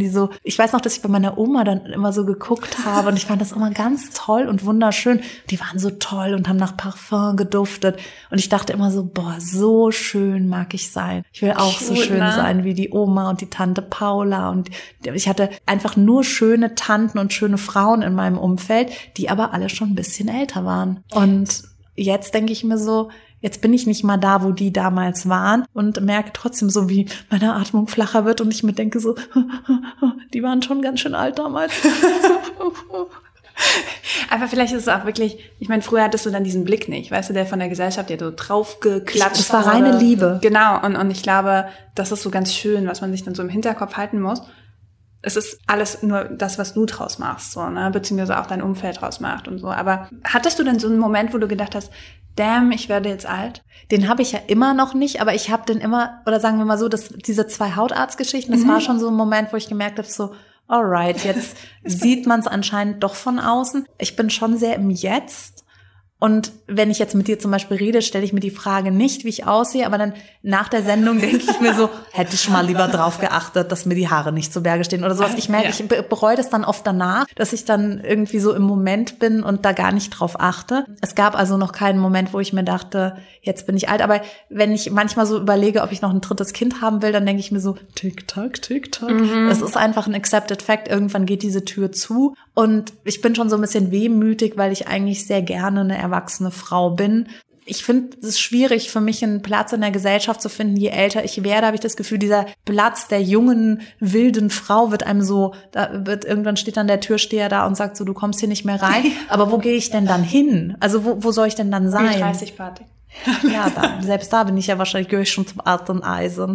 die so, ich weiß noch, dass ich bei meiner Oma dann immer so geguckt habe und ich fand das immer ganz toll und wunderschön. Die waren so toll und haben nach Parfum geduftet und ich dachte immer so, boah, so schön mag ich sein. Ich will auch so schön ne? sein wie die Oma und die Tante Paula und ich hatte einfach nur schöne Tanten und schöne Frauen in meinem Umfeld, die aber alle schon ein bisschen älter waren. Und jetzt denke ich mir so, jetzt bin ich nicht mal da, wo die damals waren und merke trotzdem so, wie meine Atmung flacher wird und ich mir denke so, die waren schon ganz schön alt damals. Aber vielleicht ist es auch wirklich, ich meine, früher hattest du dann diesen Blick nicht, weißt du, der von der Gesellschaft, der so draufgeklatscht. Das war reine Liebe. Genau, und, und ich glaube, das ist so ganz schön, was man sich dann so im Hinterkopf halten muss. Es ist alles nur das, was du draus machst, so, ne, beziehungsweise auch dein Umfeld draus macht und so. Aber hattest du denn so einen Moment, wo du gedacht hast, damn, ich werde jetzt alt? Den habe ich ja immer noch nicht, aber ich habe den immer, oder sagen wir mal so, dass diese zwei Hautarztgeschichten, das mhm. war schon so ein Moment, wo ich gemerkt habe, so, alright, jetzt sieht man es anscheinend doch von außen. Ich bin schon sehr im Jetzt. Und wenn ich jetzt mit dir zum Beispiel rede, stelle ich mir die Frage nicht, wie ich aussehe, aber dann nach der Sendung denke ich mir so, hätte ich mal lieber drauf geachtet, dass mir die Haare nicht zu Berge stehen oder sowas. Ich merke, ja. ich bereue das dann oft danach, dass ich dann irgendwie so im Moment bin und da gar nicht drauf achte. Es gab also noch keinen Moment, wo ich mir dachte, jetzt bin ich alt. Aber wenn ich manchmal so überlege, ob ich noch ein drittes Kind haben will, dann denke ich mir so, tick-tack, tick-tack. Mhm. Es ist einfach ein accepted fact. Irgendwann geht diese Tür zu. Und ich bin schon so ein bisschen wehmütig, weil ich eigentlich sehr gerne eine erwachsene Frau bin. Ich finde es schwierig für mich, einen Platz in der Gesellschaft zu finden. Je älter ich werde, habe ich das Gefühl, dieser Platz der jungen, wilden Frau wird einem so, da wird irgendwann steht dann der Türsteher da und sagt so, du kommst hier nicht mehr rein. Aber wo gehe ich denn dann hin? Also wo, wo soll ich denn dann sein? dreißig Party. Ja, da, selbst da bin ich ja wahrscheinlich, gehöre ich schon zum alten Eisen.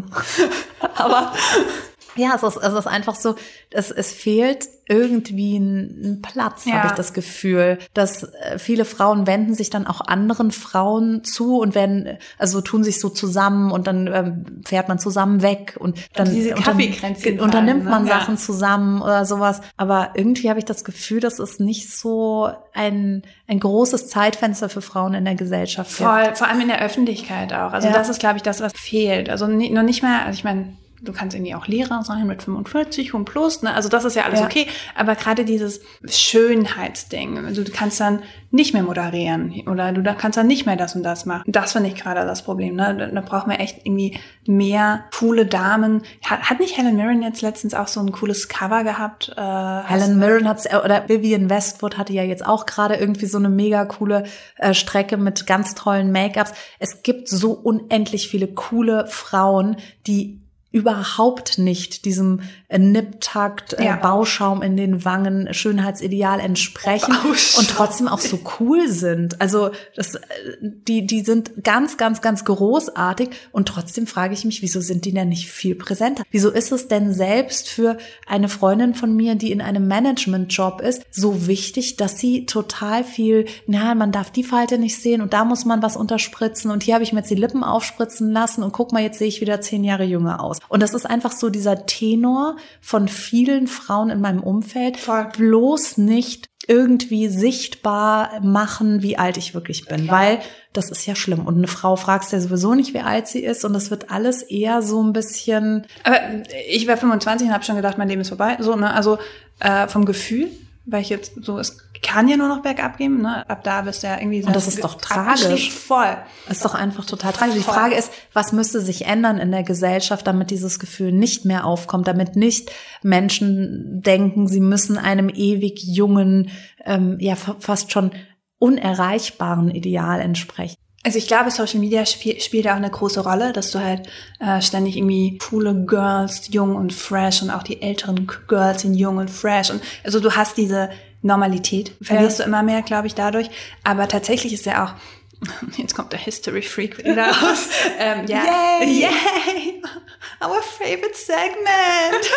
Aber ja, es ist, es ist einfach so, es, es fehlt irgendwie ein Platz, ja. habe ich das Gefühl, dass viele Frauen wenden sich dann auch anderen Frauen zu und werden, also tun sich so zusammen und dann ähm, fährt man zusammen weg und dann diese Kaffeekränzchen unternimmt man ne? Sachen ja. zusammen oder sowas. Aber irgendwie habe ich das Gefühl, dass es nicht so ein ein großes Zeitfenster für Frauen in der Gesellschaft Voll, gibt. vor allem in der Öffentlichkeit auch. Also ja. das ist, glaube ich, das, was fehlt. Also nicht, nur nicht mehr, also ich meine, du kannst irgendwie auch Lehrer sein mit fünfundvierzig und plus, ne? Also das ist ja alles ja. okay. Aber gerade dieses Schönheitsding, also du kannst dann nicht mehr moderieren oder du kannst dann nicht mehr das und das machen. Das finde ich gerade das Problem, ne? Da, da brauchen wir echt irgendwie mehr coole Damen. Hat, hat nicht Helen Mirren jetzt letztens auch so ein cooles Cover gehabt? Äh, Helen Mirren hat's, oder Vivienne Westwood hatte ja jetzt auch gerade irgendwie so eine mega coole äh, Strecke mit ganz tollen Make-ups. Es gibt so unendlich viele coole Frauen, die überhaupt nicht diesem äh, Nipptakt, äh, ja. Bauschaum in den Wangen, Schönheitsideal entsprechen Bauschaum. Und trotzdem auch so cool sind. Also das, äh, die die sind ganz, ganz, ganz großartig und trotzdem frage ich mich, wieso sind die denn nicht viel präsenter? Wieso ist es denn selbst für eine Freundin von mir, die in einem Management-Job ist, so wichtig, dass sie total viel, na, man darf die Falte nicht sehen und da muss man was unterspritzen und hier habe ich mir jetzt die Lippen aufspritzen lassen und guck mal, jetzt sehe ich wieder zehn Jahre jünger aus. Und das ist einfach so dieser Tenor von vielen Frauen in meinem Umfeld. Voll. Bloß nicht irgendwie sichtbar machen, wie alt ich wirklich bin. Klar. Weil das ist ja schlimm. Und eine Frau fragst ja sowieso nicht, wie alt sie ist. Und das wird alles eher so ein bisschen... Aber ich war fünfundzwanzig und habe schon gedacht, mein Leben ist vorbei. So, ne? Also äh, vom Gefühl, weil ich jetzt so... Es kann ja nur noch bergab gehen, ne? Ab da bist du ja irgendwie... Und das ist doch tragisch. Voll. Das ist doch einfach total tragisch. Die Frage ist, was müsste sich ändern in der Gesellschaft, damit dieses Gefühl nicht mehr aufkommt, damit nicht Menschen denken, sie müssen einem ewig jungen, ähm, ja fast schon unerreichbaren Ideal entsprechen. Also ich glaube, Social Media spiel, spielt auch eine große Rolle, dass du halt äh, ständig irgendwie coole Girls, jung und fresh und auch die älteren Girls sind jung und fresh. Und also du hast diese Normalität, verlierst ja. du immer mehr, glaube ich, dadurch. Aber tatsächlich ist ja auch, jetzt kommt der History Freak wieder raus. ähm, ja, yay! Yay! Our favorite segment!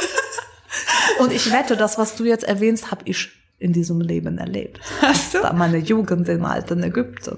Und ich wette, das, was du jetzt erwähnst, habe ich in diesem Leben erlebt. Hast du? Da meine Jugend im alten Ägypten.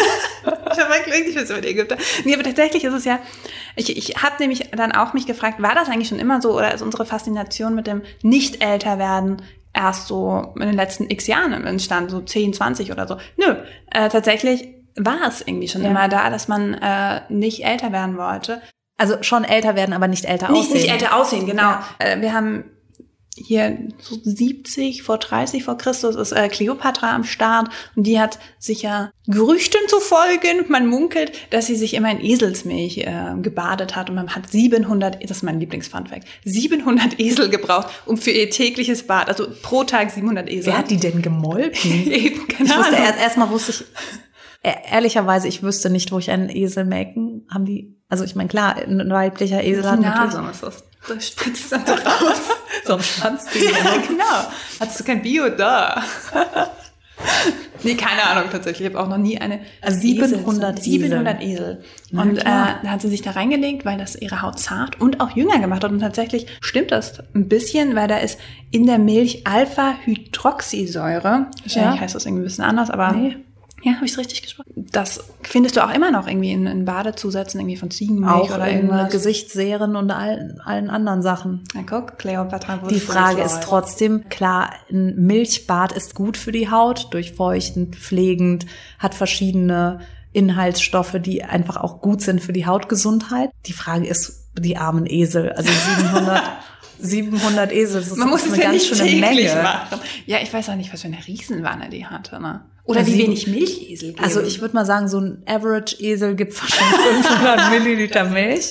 Ich habe wirklich was über die Ägypter. Nee, aber tatsächlich ist es ja, ich, ich habe nämlich dann auch mich gefragt, war das eigentlich schon immer so oder ist unsere Faszination mit dem Nicht-Älter-Werden erst so in den letzten x Jahren entstanden, so zehn, zwanzig oder so? Nö, äh, tatsächlich war es irgendwie schon ja. immer da, dass man äh, nicht älter werden wollte. Also schon älter werden, aber nicht älter nicht, aussehen. Nicht älter aussehen, genau. Ja. Äh, wir haben hier so siebzig vor dreißig vor Christus ist äh, Kleopatra am Start und die hat sich ja Gerüchten zufolge, man munkelt, dass sie sich immer in Eselsmilch äh, gebadet hat und man hat siebenhundert, das ist mein Lieblingsfunfact, siebenhundert Esel gebraucht, um für ihr tägliches Bad, also pro Tag siebenhundert Esel. Wer hat die denn gemolken? Eben, keine ich wusste Ahnung. erst, erstmal wusste ich, ehrlicherweise, ich wüsste nicht, wo ich einen Esel melken, haben die, also ich meine, klar, ein weiblicher Esel hat Nase, was ist das? Da spritzt dann so raus. So am Schwanz. Ja, genau. Hattest du kein Bio da? Nee, keine Ahnung tatsächlich. Ich habe auch noch nie eine also siebenhundert Esel. siebenhundert Esel. Und äh, da hat sie sich da reingelegt, weil das ihre Haut zart und auch jünger gemacht hat. Und tatsächlich stimmt das ein bisschen, weil da ist in der Milch Alpha-Hydroxysäure. Wahrscheinlich ja. heißt das irgendwie ein bisschen anders, aber... Nee. Ja, habe ich es richtig gesprochen? Das findest du auch immer noch irgendwie in, in Badezusätzen irgendwie von Ziegenmilch auch oder in irgendwas. Gesichtsserien und allen, allen anderen Sachen. Na guck, Kleopatra wurde Die Frage ist trotzdem, klar, ein Milchbad ist gut für die Haut, durchfeuchtend, pflegend, hat verschiedene Inhaltsstoffe, die einfach auch gut sind für die Hautgesundheit. Die Frage ist, die armen Esel, also siebenhundert... siebenhundert Esel, das ist Man muss eine es ja ganz nicht schöne täglich Menge. machen. Ja, ich weiß auch nicht, was für eine Riesenwanne die hatte, ne? Oder wie wenig Milchesel geben. Also ich würde mal sagen, so ein Average-Esel gibt wahrscheinlich fünfhundert Milliliter Milch.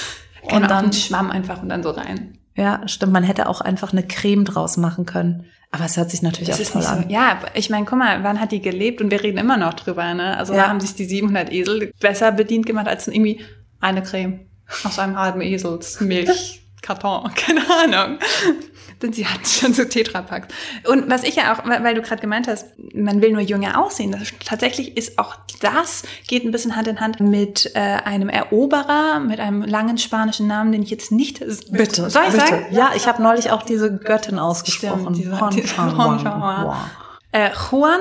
Und dann einen Schwamm einfach und dann so rein. Ja, stimmt. Man hätte auch einfach eine Creme draus machen können. Aber es hört sich natürlich das auch toll an. So, ja, ich meine, guck mal, wann hat die gelebt? Und wir reden immer noch drüber, ne? Also ja. da haben sich die siebenhundert Esel besser bedient gemacht als irgendwie eine Creme aus einem halben Eselsmilch. Karton, keine Ahnung. Denn sie hatten schon so Tetrapacks. Und was ich ja auch, weil du gerade gemeint hast, man will nur jünger aussehen. Das, tatsächlich ist auch das, geht ein bisschen Hand in Hand mit äh, einem Eroberer, mit einem langen spanischen Namen, den ich jetzt nicht... Bitte, soll ich bitte. sagen? Ja, ich habe neulich auch diese Göttin ausgesprochen. Stimmt, diese, wow. äh, Juan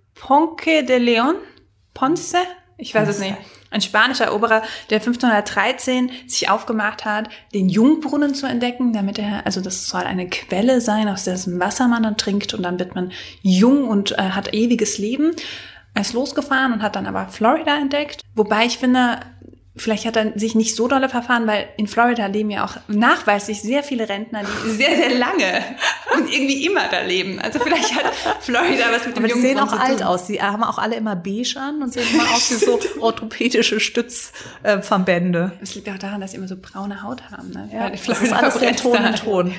Ponce de Leon, Ponce, ich weiß es nicht. Ein spanischer Eroberer, der fünfzehnhundertdreizehn sich aufgemacht hat, den Jungbrunnen zu entdecken, damit er, also das soll eine Quelle sein, aus dessen Wasser man dann trinkt und dann wird man jung und äh, hat ewiges Leben. Er ist losgefahren und hat dann aber Florida entdeckt, wobei ich finde, vielleicht hat er sich nicht so dolle verfahren, weil in Florida leben ja auch nachweislich sehr viele Rentner, die sehr, sehr lange und irgendwie immer da leben. Also vielleicht hat Florida was mit dem Aber die sehen auch zu alt tun. aus. Die haben auch alle immer beige an und sehen immer aus wie so orthopädische Stützverbände. Das liegt auch daran, dass sie immer so braune Haut haben. Ne? Ja, das ist alles der Ton in Ton.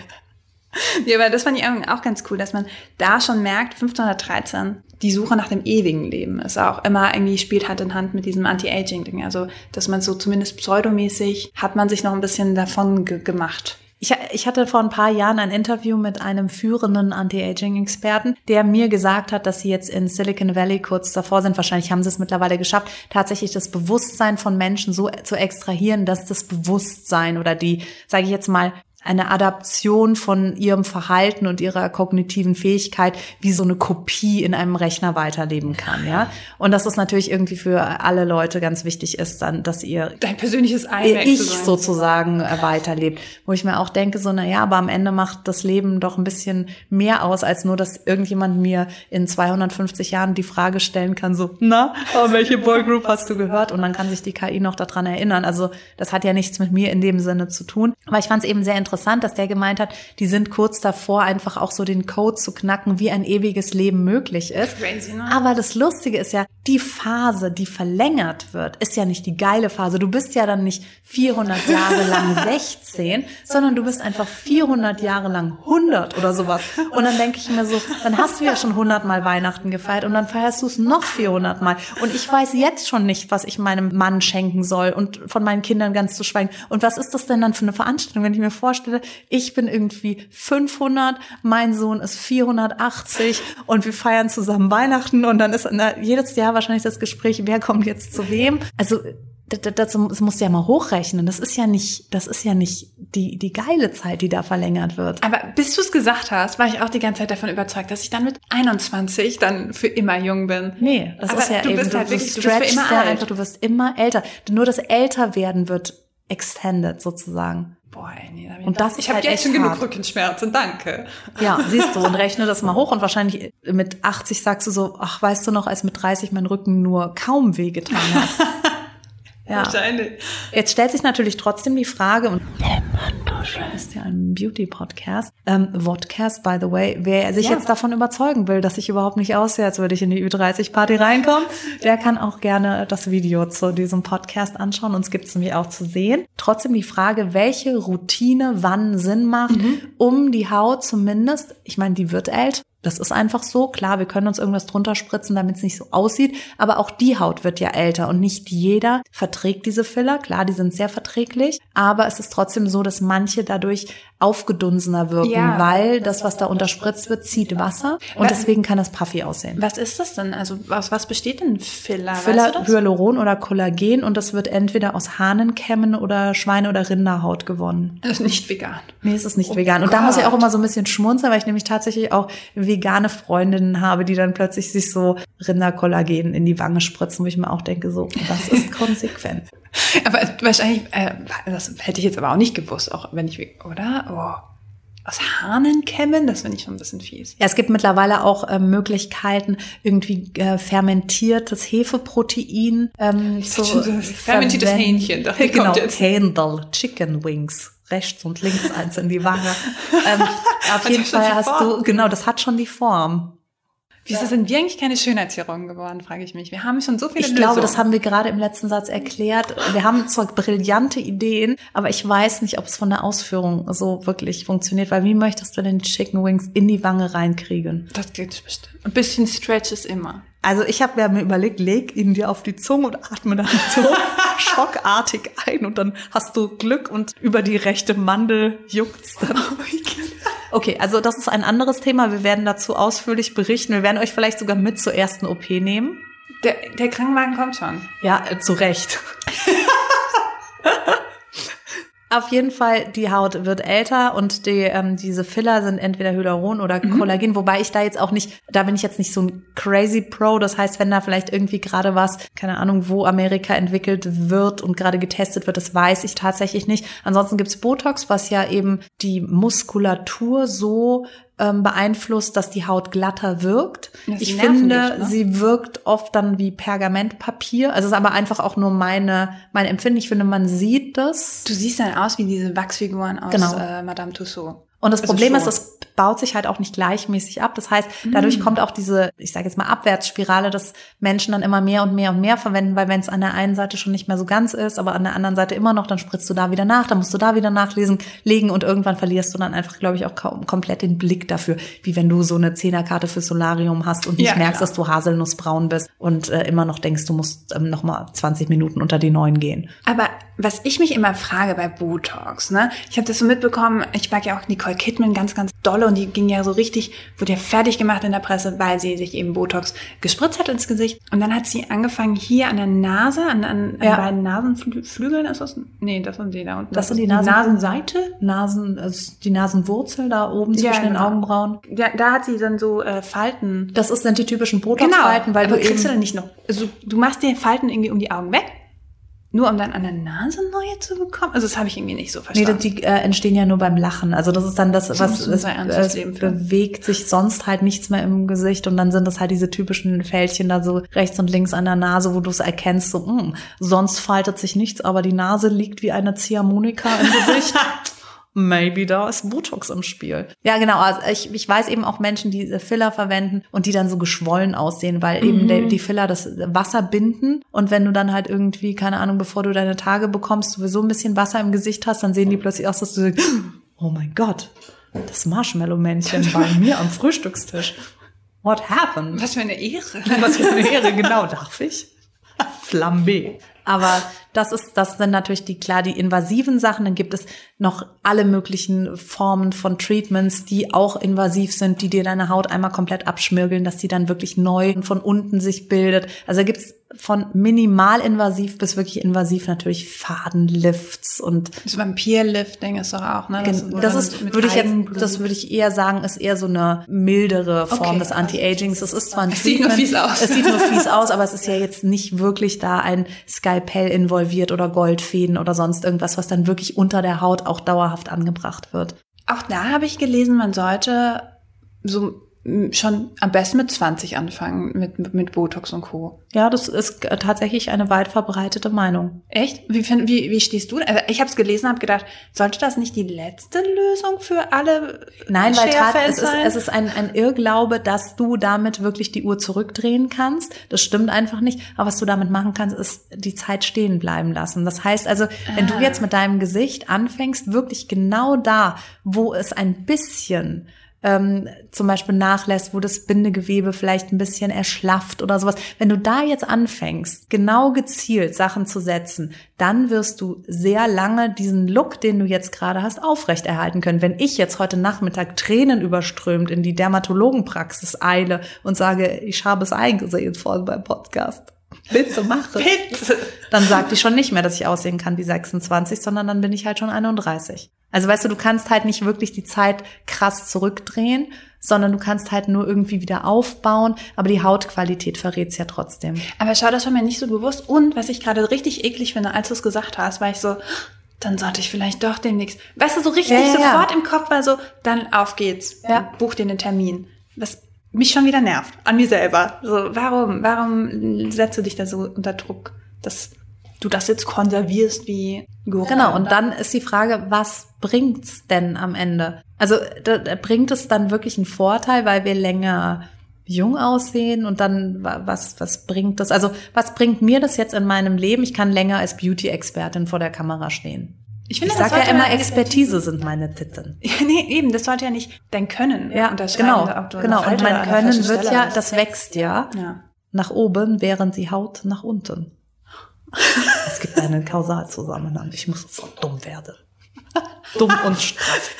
Ja, aber das fand ich auch ganz cool, dass man da schon merkt, fünfzehnhundertdreizehn, die Suche nach dem ewigen Leben ist auch immer irgendwie, spielt Hand in Hand mit diesem Anti-Aging-Ding. Also, dass man so zumindest pseudomäßig, hat man sich noch ein bisschen davon ge- gemacht. Ich, ich hatte vor ein paar Jahren ein Interview mit einem führenden Anti-Aging-Experten, der mir gesagt hat, dass sie jetzt in Silicon Valley kurz davor sind, wahrscheinlich haben sie es mittlerweile geschafft, tatsächlich das Bewusstsein von Menschen so zu extrahieren, dass das Bewusstsein oder die, sage ich jetzt mal, eine Adaption von ihrem Verhalten und ihrer kognitiven Fähigkeit wie so eine Kopie in einem Rechner weiterleben kann, ja. Und dass das natürlich irgendwie für alle Leute ganz wichtig ist, dann, dass ihr dein persönliches iMac ich sozusagen weiterlebt. Wo ich mir auch denke, so, na ja, aber am Ende macht das Leben doch ein bisschen mehr aus, als nur, dass irgendjemand mir in zweihundertfünfzig Jahren die Frage stellen kann, so, na, aber welche Boygroup hast du gehört? Und dann kann sich die K I noch daran erinnern. Also, das hat ja nichts mit mir in dem Sinne zu tun. Aber ich fand es eben sehr interessant, interessant, dass der gemeint hat, die sind kurz davor, einfach auch so den Code zu knacken, wie ein ewiges Leben möglich ist. Crazy, ne? Aber das Lustige ist ja, die Phase, die verlängert wird, ist ja nicht die geile Phase. Du bist ja dann nicht vierhundert Jahre lang sechzehn, sondern du bist einfach vierhundert Jahre lang hundert oder sowas. Und dann denke ich mir so, dann hast du ja schon hundert Mal Weihnachten gefeiert und dann feierst du es noch vierhundert Mal. Und ich weiß jetzt schon nicht, was ich meinem Mann schenken soll und von meinen Kindern ganz zu schweigen. Und was ist das denn dann für eine Veranstaltung, wenn ich mir vorstelle, ich bin irgendwie fünfhundert, mein Sohn ist vierhundertachtzig und wir feiern zusammen Weihnachten und dann ist na, jedes Jahr wahrscheinlich das Gespräch, wer kommt jetzt zu wem? Also das, das, das musst du ja mal hochrechnen. Das ist ja nicht, das ist ja nicht die die geile Zeit, die da verlängert wird. Aber bis du es gesagt hast, war ich auch die ganze Zeit davon überzeugt, dass ich dann mit einundzwanzig dann für immer jung bin. Nee, das Aber ist ja du eben, bist du, halt du wirklich, du bist für immer ja alt. einfach, du wirst immer älter. Nur das Älterwerden wird extended sozusagen. Boah, ey, nee, da hab ich und das ich ist habe halt jetzt echt schon genug hart. Rückenschmerzen, danke. Ja, siehst du, und rechne das mal hoch und wahrscheinlich mit achtzig sagst du so, ach, weißt du noch, als mit dreißig mein Rücken nur kaum wehgetan hat. Ja. Wahrscheinlich. Jetzt stellt sich natürlich trotzdem die Frage, und das ist ja ein Beauty-Podcast, ähm, Vodcast, by the way, wer sich ja. jetzt davon überzeugen will, dass ich überhaupt nicht aussehe, als würde ich in die Ü dreißig Party reinkommen, der kann auch gerne das Video zu diesem Podcast anschauen. Uns gibt es nämlich auch zu sehen. Trotzdem die Frage, welche Routine wann Sinn macht, mhm. um die Haut zumindest, ich meine, die wird älter. Das ist einfach so. Klar, wir können uns irgendwas drunter spritzen, damit es nicht so aussieht. Aber auch die Haut wird ja älter und nicht jeder verträgt diese Filler. Klar, die sind sehr verträglich. Aber es ist trotzdem so, dass manche dadurch aufgedunsener wirken, ja, weil das, was da unterspritzt wird, zieht Wasser. Und was, deswegen kann das puffy aussehen. Was ist das denn? Also aus was besteht denn Filler? Filler, weißt du das? Hyaluron oder Kollagen. Und das wird entweder aus Hahnenkämmen oder Schweine- oder Rinderhaut gewonnen. Das ist nicht vegan. Nee, es ist nicht oh vegan. Und Gott. Da muss ich auch immer so ein bisschen schmunzeln, weil ich nämlich tatsächlich auch vegane Freundinnen habe, die dann plötzlich sich so Rinderkollagen in die Wange spritzen, wo ich mir auch denke, so, das ist konsequent. Aber wahrscheinlich, äh, das hätte ich jetzt aber auch nicht gewusst, auch wenn ich, oder? Oh. Aus Hahnenkämmen, das finde ich schon ein bisschen fies. Ja, es gibt mittlerweile auch äh, Möglichkeiten, irgendwie äh, fermentiertes Hefeprotein ähm, zu fermentiertes Hähnchen. Doch, genau, Händel, Chicken Wings. Rechts und links eins in die Wange. ähm, auf jeden Fall hast du, genau, das hat schon die Form. Wieso sind wir eigentlich keine Schönheitschirurgen geworden, frage ich mich. Wir haben schon so viele Ich Lösungen. glaube, das haben wir gerade im letzten Satz erklärt. Wir haben zwar brillante Ideen, aber ich weiß nicht, ob es von der Ausführung so wirklich funktioniert, weil wie möchtest du denn die Chicken Wings in die Wange reinkriegen? Das geht bestimmt. Ein bisschen Stretch ist immer. Also ich habe mir überlegt, leg ihn dir auf die Zunge und atme dann so schockartig ein und dann hast du Glück und über die rechte Mandel juckt's dann. Okay, also das ist ein anderes Thema. Wir werden dazu ausführlich berichten. Wir werden euch vielleicht sogar mit zur ersten O P nehmen. Der, der Krankenwagen kommt schon. Ja, äh, zu Recht. Auf jeden Fall, die Haut wird älter und die, ähm, diese Filler sind entweder Hyaluron oder mhm. Kollagen, wobei ich da jetzt auch nicht, da bin ich jetzt nicht so ein crazy Pro, das heißt, wenn da vielleicht irgendwie gerade was, keine Ahnung, wo Amerika entwickelt wird und gerade getestet wird, das weiß ich tatsächlich nicht. Ansonsten gibt's Botox, was ja eben die Muskulatur so ähm, beeinflusst, dass die Haut glatter wirkt. Ich finde, ne? sie wirkt oft dann wie Pergamentpapier. Also es ist aber einfach auch nur meine mein Empfinden. Ich finde, man sieht das. Du siehst dann aus wie diese Wachsfiguren aus genau. äh, Madame Tussauds. Und das also Problem schon. ist, es baut sich halt auch nicht gleichmäßig ab. Das heißt, dadurch mm. kommt auch diese, ich sage jetzt mal, Abwärtsspirale, dass Menschen dann immer mehr und mehr und mehr verwenden, weil wenn es an der einen Seite schon nicht mehr so ganz ist, aber an der anderen Seite immer noch, dann spritzt du da wieder nach, dann musst du da wieder nachlesen, legen und irgendwann verlierst du dann einfach, glaube ich, auch kaum, komplett den Blick dafür, wie wenn du so eine Zehnerkarte für Solarium hast und nicht ja, merkst, klar. dass du haselnussbraun bist und äh, immer noch denkst, du musst ähm, noch mal zwanzig Minuten unter die neun gehen. Aber was ich mich immer frage bei Botox, ne, ich habe das so mitbekommen, ich mag ja auch Nicole Kidman ganz, ganz dolle und die ging ja so richtig, wurde ja fertig gemacht in der Presse, weil sie sich eben Botox gespritzt hat ins Gesicht. Und dann hat sie angefangen hier an der Nase, an, an, ja. an beiden Nasenflügeln, ist das? Nee, das sind die da unten. Das, das sind die, die Nasen, Nasenseite? Nasen, also die Nasenwurzel da oben zwischen ja, genau. den Augenbrauen. Ja, da hat sie dann so äh, Falten. Das ist, sind die typischen Botox-Falten, genau. weil aber du kriegst eben du dann nicht noch, also du machst dir Falten irgendwie um die Augen weg. Nur um dann an der Nase neue zu bekommen? Also das habe ich irgendwie nicht so verstanden. Nee, die äh, entstehen ja nur beim Lachen. Also das ist dann das, was es, es bewegt sich sonst halt nichts mehr im Gesicht und dann sind das halt diese typischen Fältchen da so rechts und links an der Nase, wo du es erkennst, so mh, sonst faltet sich nichts, aber die Nase liegt wie eine Ziehharmonika im Gesicht. Maybe da ist Botox im Spiel. Ja, genau. Also ich, ich weiß eben auch Menschen, die Filler verwenden und die dann so geschwollen aussehen, weil eben mhm. der, die Filler das Wasser binden. Und wenn du dann halt irgendwie, keine Ahnung, bevor du deine Tage bekommst, sowieso ein bisschen Wasser im Gesicht hast, dann sehen die plötzlich aus, dass du sagst, oh mein Gott, das Marshmallow-Männchen bei mir am Frühstückstisch. What happened? Was für eine Ehre. Was für eine Ehre, genau. Darf ich? Flambé. Aber das ist, das sind natürlich die, klar, die invasiven Sachen. Dann gibt es noch alle möglichen Formen von Treatments, die auch invasiv sind, die dir deine Haut einmal komplett abschmirgeln, dass die dann wirklich neu von unten sich bildet. Also da gibt's von minimalinvasiv bis wirklich invasiv natürlich Fadenlifts und das Vampirlifting ist doch auch, ne? Das, das ist, würde ich jetzt, das würde ich eher sagen, ist eher so eine mildere Form okay. des Anti-Agings. Es ist zwar ein es sieht nur fies aus. Es sieht nur fies aus, aber es ist ja jetzt nicht wirklich da ein Skalpell involviert oder Goldfäden oder sonst irgendwas, was dann wirklich unter der Haut auch dauerhaft angebracht wird. Auch da habe ich gelesen, man sollte so schon am besten mit zwanzig anfangen, mit, mit Botox und Co. Ja, das ist tatsächlich eine weit verbreitete Meinung. Echt? Wie, wie, wie stehst du? Also ich habe es gelesen, habe gedacht, sollte das nicht die letzte Lösung für alle Nein, weil tat, es ist, sein? es ist ein, ein Irrglaube, dass du damit wirklich die Uhr zurückdrehen kannst. Das stimmt einfach nicht. Aber was du damit machen kannst, ist die Zeit stehen bleiben lassen. Das heißt also, wenn ah. du jetzt mit deinem Gesicht anfängst, wirklich genau da, wo es ein bisschen Ähm, zum Beispiel nachlässt, wo das Bindegewebe vielleicht ein bisschen erschlafft oder sowas. Wenn du da jetzt anfängst, genau gezielt Sachen zu setzen, dann wirst du sehr lange diesen Look, den du jetzt gerade hast, aufrechterhalten können. Wenn ich jetzt heute Nachmittag tränenüberströmt in die Dermatologenpraxis eile und sage, ich habe es eingesehen vorhin beim Podcast. Bitte mach es. Bitte. Dann sagt die schon nicht mehr, dass ich aussehen kann wie sechsundzwanzig, sondern dann bin ich halt schon einunddreißig. Also weißt du, du kannst halt nicht wirklich die Zeit krass zurückdrehen, sondern du kannst halt nur irgendwie wieder aufbauen, aber die Hautqualität verrät's ja trotzdem. Aber schau, das war mir nicht so bewusst. Und was ich gerade richtig eklig finde, als du es gesagt hast, war ich so, dann sollte ich vielleicht doch demnächst, weißt du, so richtig ja, ja, sofort ja. im Kopf war so, dann auf geht's, ja. buch dir einen Termin. Was mich schon wieder nervt, an mir selber. So, warum, warum setzt du dich da so unter Druck, dass du das jetzt konservierst wie Gurken? Genau, und dann ist die Frage, was bringt's denn am Ende? Also da, da bringt es dann wirklich einen Vorteil, weil wir länger jung aussehen und dann was was bringt das? Also was bringt mir das jetzt in meinem Leben? Ich kann länger als Beauty-Expertin vor der Kamera stehen. Ich, finde, ich sage ja immer, Expertise sind meine Titten. Ja, nee, eben, das sollte ja nicht dein Können ja, genau, genau. Und mein Können wird ja, das wächst ja, ja nach oben, während die Haut nach unten. Es gibt einen Kausalzusammenhang. Ich muss sofort dumm werden. Dumm und straff.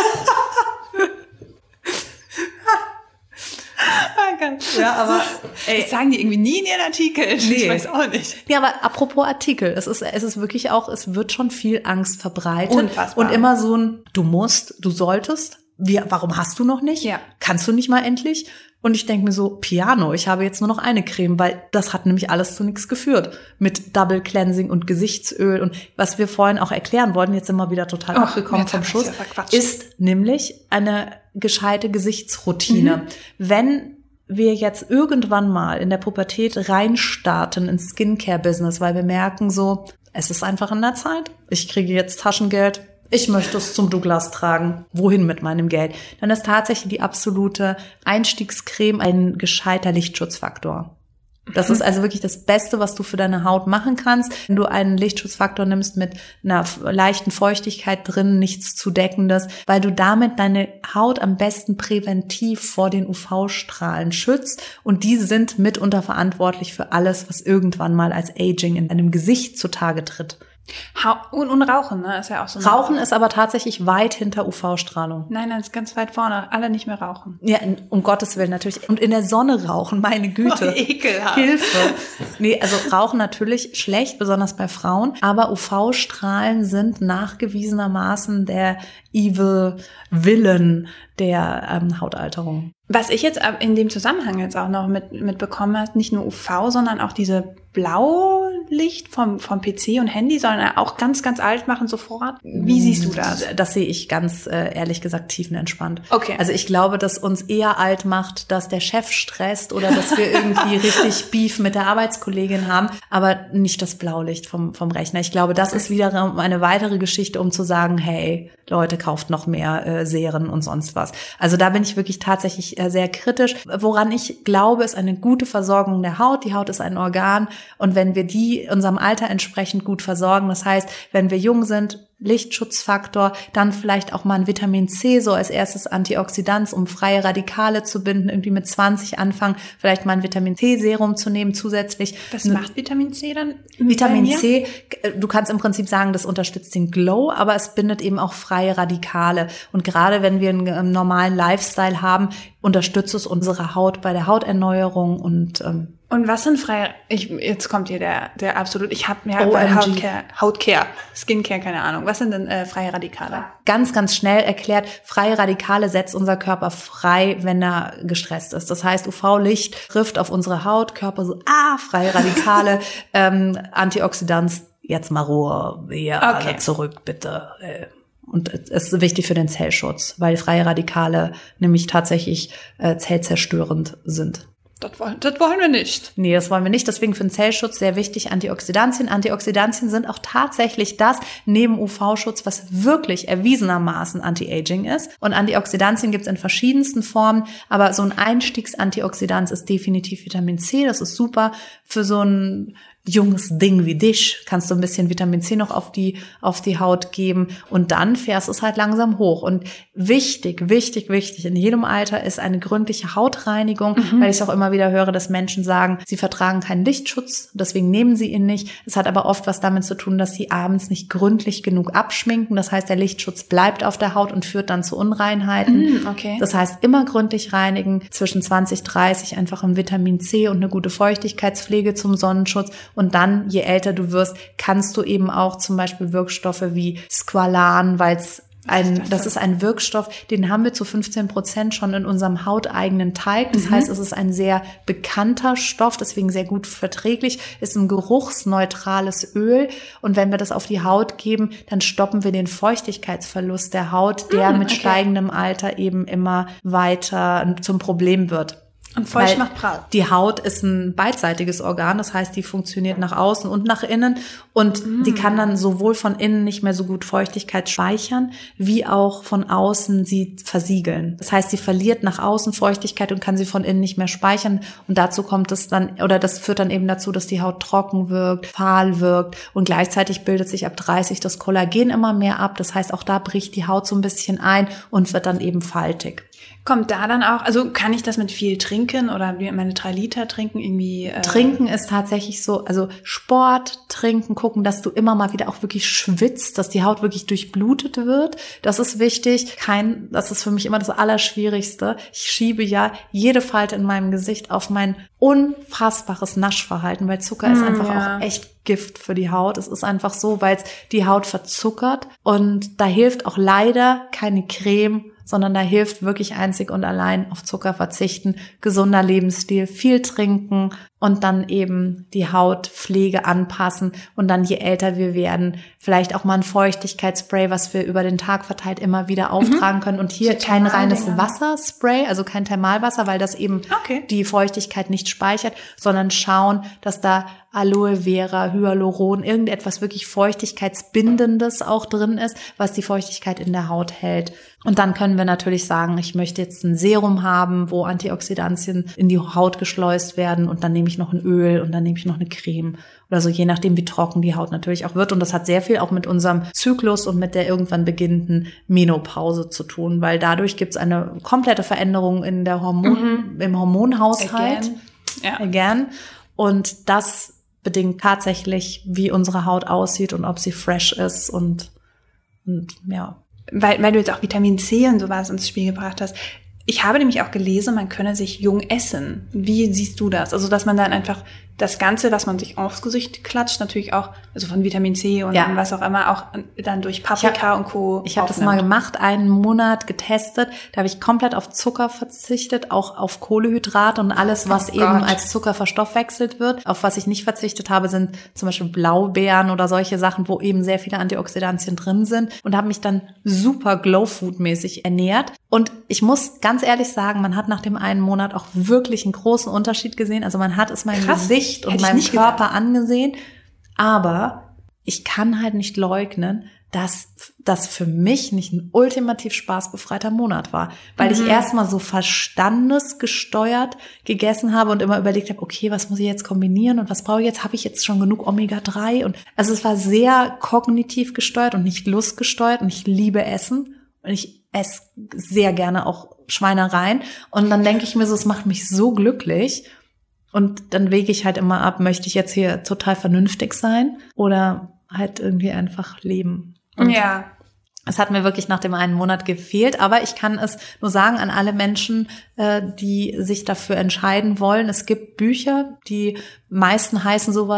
Ja, aber ey, das sagen die irgendwie nie in ihren Artikeln. Nee. Ich weiß auch nicht. Ja, aber apropos Artikel, es ist es ist wirklich auch, es wird schon viel Angst verbreitet. Unfassbar. Und immer so ein, du musst, du solltest. Wie, warum hast du noch nicht? Ja. Kannst du nicht mal endlich? Und ich denke mir so, Piano, ich habe jetzt nur noch eine Creme, weil das hat nämlich alles zu nichts geführt. Mit Double Cleansing und Gesichtsöl und was wir vorhin auch erklären wollten, jetzt sind wir wieder total oh, abgekommen vom Schuss, ist nämlich eine gescheite Gesichtsroutine. Mhm. Wenn wir jetzt irgendwann mal in der Pubertät reinstarten ins Skincare-Business, weil wir merken so, es ist einfach in der Zeit, ich kriege jetzt Taschengeld, ich möchte es zum Douglas tragen. Wohin mit meinem Geld? Dann ist tatsächlich die absolute Einstiegscreme ein gescheiter Lichtschutzfaktor. Das ist also wirklich das Beste, was du für deine Haut machen kannst. Wenn du einen Lichtschutzfaktor nimmst mit einer leichten Feuchtigkeit drin, nichts Zudeckendes, weil du damit deine Haut am besten präventiv vor den U V-Strahlen schützt. Und die sind mitunter verantwortlich für alles, was irgendwann mal als Aging in deinem Gesicht zutage tritt. Und, und Rauchen, ne? Ist ja auch so. Rauchen ist aber tatsächlich weit hinter U V-Strahlung. Nein, nein, ist ganz weit vorne. Alle nicht mehr rauchen. Ja, um Gottes Willen natürlich. Und in der Sonne rauchen, meine Güte. Oh, ekelhaft. Hilfe. Nee, also Rauchen natürlich schlecht, besonders bei Frauen. Aber U V-Strahlen sind nachgewiesenermaßen der Evil Villain der ähm, Hautalterung. Was ich jetzt in dem Zusammenhang jetzt auch noch mit mitbekommen habe, nicht nur U V, sondern auch diese Blaulicht vom vom P C und Handy sollen auch ganz, ganz alt machen sofort. Wie siehst du das? Das sehe ich ganz äh, ehrlich gesagt tiefenentspannt. Okay. Also ich glaube, dass uns eher alt macht, dass der Chef stresst oder dass wir irgendwie richtig Beef mit der Arbeitskollegin haben, aber nicht das Blaulicht vom vom Rechner. Ich glaube, das ist wiederum eine weitere Geschichte, um zu sagen, hey, Leute, kauft noch mehr äh, Serien und sonst was. Also da bin ich wirklich tatsächlich äh, sehr kritisch. Woran ich glaube, ist eine gute Versorgung der Haut. Die Haut ist ein Organ und wenn wir die unserem Alter entsprechend gut versorgen, das heißt, wenn wir jung sind, Lichtschutzfaktor, dann vielleicht auch mal ein Vitamin C so als erstes Antioxidant, um freie Radikale zu binden, irgendwie mit zwanzig anfangen, vielleicht mal ein Vitamin C-Serum zu nehmen zusätzlich. Was macht Vitamin C dann? Vitamin C, du kannst im Prinzip sagen, das unterstützt den Glow, aber es bindet eben auch freie Radikale. Und gerade wenn wir einen normalen Lifestyle haben, unterstützt es unsere Haut bei der Hauterneuerung und ähm, Und was sind freie, ich, jetzt kommt hier der, der absolut, ich habe mir bei Hautcare, Hautcare, Skincare, keine Ahnung. Was sind denn äh, freie Radikale? Ganz, ganz schnell erklärt, freie Radikale setzt unser Körper frei, wenn er gestresst ist. Das heißt, U V-Licht trifft auf unsere Haut, Körper so, ah, freie Radikale, ähm, Antioxidants, jetzt mal Ruhe, ja, okay. Alle zurück, bitte. Äh. Und es ist wichtig für den Zellschutz, weil freie Radikale nämlich tatsächlich äh, zellzerstörend sind. Das wollen, das wollen wir nicht. Nee, das wollen wir nicht. Deswegen für den Zellschutz sehr wichtig Antioxidantien. Antioxidantien sind auch tatsächlich das neben U V-Schutz, was wirklich erwiesenermaßen Anti-Aging ist. Und Antioxidantien gibt es in verschiedensten Formen. Aber so ein Einstiegs-Antioxidant ist definitiv Vitamin C. Das ist super für so ein junges Ding wie dich, kannst du ein bisschen Vitamin C noch auf die, auf die Haut geben und dann fährst du es halt langsam hoch. Und wichtig, wichtig, wichtig in jedem Alter ist eine gründliche Hautreinigung, mhm. weil ich auch immer wieder höre, dass Menschen sagen, sie vertragen keinen Lichtschutz, deswegen nehmen sie ihn nicht. Es hat aber oft was damit zu tun, dass sie abends nicht gründlich genug abschminken. Das heißt, der Lichtschutz bleibt auf der Haut und führt dann zu Unreinheiten. Mhm, okay. Das heißt, immer gründlich reinigen, zwischen zwanzig, dreißig einfach ein Vitamin C und eine gute Feuchtigkeitspflege zum Sonnenschutz. Und dann, je älter du wirst, kannst du eben auch zum Beispiel Wirkstoffe wie Squalan, weil es ein, das ist ein Wirkstoff, den haben wir zu fünfzehn Prozent schon in unserem hauteigenen Teig. Das mhm. heißt, es ist ein sehr bekannter Stoff, deswegen sehr gut verträglich, ist ein geruchsneutrales Öl. Und wenn wir das auf die Haut geben, dann stoppen wir den Feuchtigkeitsverlust der Haut, der mhm, mit okay. steigendem Alter eben immer weiter zum Problem wird. Und feucht macht prall. Die Haut ist ein beidseitiges Organ, das heißt, die funktioniert nach außen und nach innen und mm. die kann dann sowohl von innen nicht mehr so gut Feuchtigkeit speichern, wie auch von außen sie versiegeln. Das heißt, sie verliert nach außen Feuchtigkeit und kann sie von innen nicht mehr speichern und dazu kommt es dann, oder das führt dann eben dazu, dass die Haut trocken wirkt, fahl wirkt und gleichzeitig bildet sich ab dreißig das Kollagen immer mehr ab. Das heißt, auch da bricht die Haut so ein bisschen ein und wird dann eben faltig. Kommt da dann auch, also kann ich das mit viel trinken oder meine drei Liter trinken irgendwie? Äh Trinken ist tatsächlich so, also Sport, trinken, gucken, dass du immer mal wieder auch wirklich schwitzt, dass die Haut wirklich durchblutet wird. Das ist wichtig. Kein, das ist für mich immer das Allerschwierigste. Ich schiebe ja jede Falte in meinem Gesicht auf mein unfassbares Naschverhalten, weil Zucker mm, ist einfach ja. auch echt Gift für die Haut. Es ist einfach so, weil es die Haut verzuckert und da hilft auch leider keine Creme, sondern da hilft wirklich einzig und allein auf Zucker verzichten, gesunder Lebensstil, viel trinken und dann eben die Hautpflege anpassen und dann je älter wir werden, vielleicht auch mal ein Feuchtigkeitsspray, was wir über den Tag verteilt immer wieder auftragen mhm. können und hier kein reines Wasserspray, also kein Thermalwasser, weil das eben okay. die Feuchtigkeit nicht speichert, sondern schauen, dass da Aloe Vera, Hyaluron, irgendetwas wirklich Feuchtigkeitsbindendes auch drin ist, was die Feuchtigkeit in der Haut hält. Und dann können wir natürlich sagen, ich möchte jetzt ein Serum haben, wo Antioxidantien in die Haut geschleust werden und dann nehme ich noch ein Öl und dann nehme ich noch eine Creme oder so, je nachdem, wie trocken die Haut natürlich auch wird. Und das hat sehr viel auch mit unserem Zyklus und mit der irgendwann beginnenden Menopause zu tun, weil dadurch gibt es eine komplette Veränderung in der Hormon, mhm. im Hormonhaushalt. Again. Ja. Again. Und das bedingt tatsächlich, wie unsere Haut aussieht und ob sie fresh ist und, und ja. Weil, weil du jetzt auch Vitamin C und sowas ins Spiel gebracht hast. Ich habe nämlich auch gelesen, man könne sich jung essen. Wie siehst du das? Also, dass man dann einfach das Ganze, was man sich aufs Gesicht klatscht, natürlich auch, also von Vitamin C und ja. was auch immer, auch dann durch Paprika hab, und Co. Ich habe das mal gemacht, einen Monat getestet. Da habe ich komplett auf Zucker verzichtet, auch auf Kohlenhydrate und alles, was oh eben als Zucker verstoffwechselt wird. Auf was ich nicht verzichtet habe, sind zum Beispiel Blaubeeren oder solche Sachen, wo eben sehr viele Antioxidantien drin sind und habe mich dann super Glow-Food-mäßig ernährt. Und ich muss ganz ehrlich sagen, man hat nach dem einen Monat auch wirklich einen großen Unterschied gesehen. Also man hat es meinem Krass. Gesicht und meinem Körper gedacht. angesehen. Aber ich kann halt nicht leugnen, dass das für mich nicht ein ultimativ spaßbefreiter Monat war. Weil mhm. ich erstmal so verstandesgesteuert gegessen habe und immer überlegt habe, okay, was muss ich jetzt kombinieren und was brauche ich jetzt? Habe ich jetzt schon genug Omega drei? Und also es war sehr kognitiv gesteuert und nicht lustgesteuert und ich liebe Essen. Und ich esse sehr gerne auch Schweinereien. Und dann denke ich mir so, es macht mich so glücklich. Und dann wege ich halt immer ab, möchte ich jetzt hier total vernünftig sein oder halt irgendwie einfach leben. Und ja. Es hat mir wirklich nach dem einen Monat gefehlt, aber ich kann es nur sagen an alle Menschen, die sich dafür entscheiden wollen. Es gibt Bücher, die meisten heißen sowas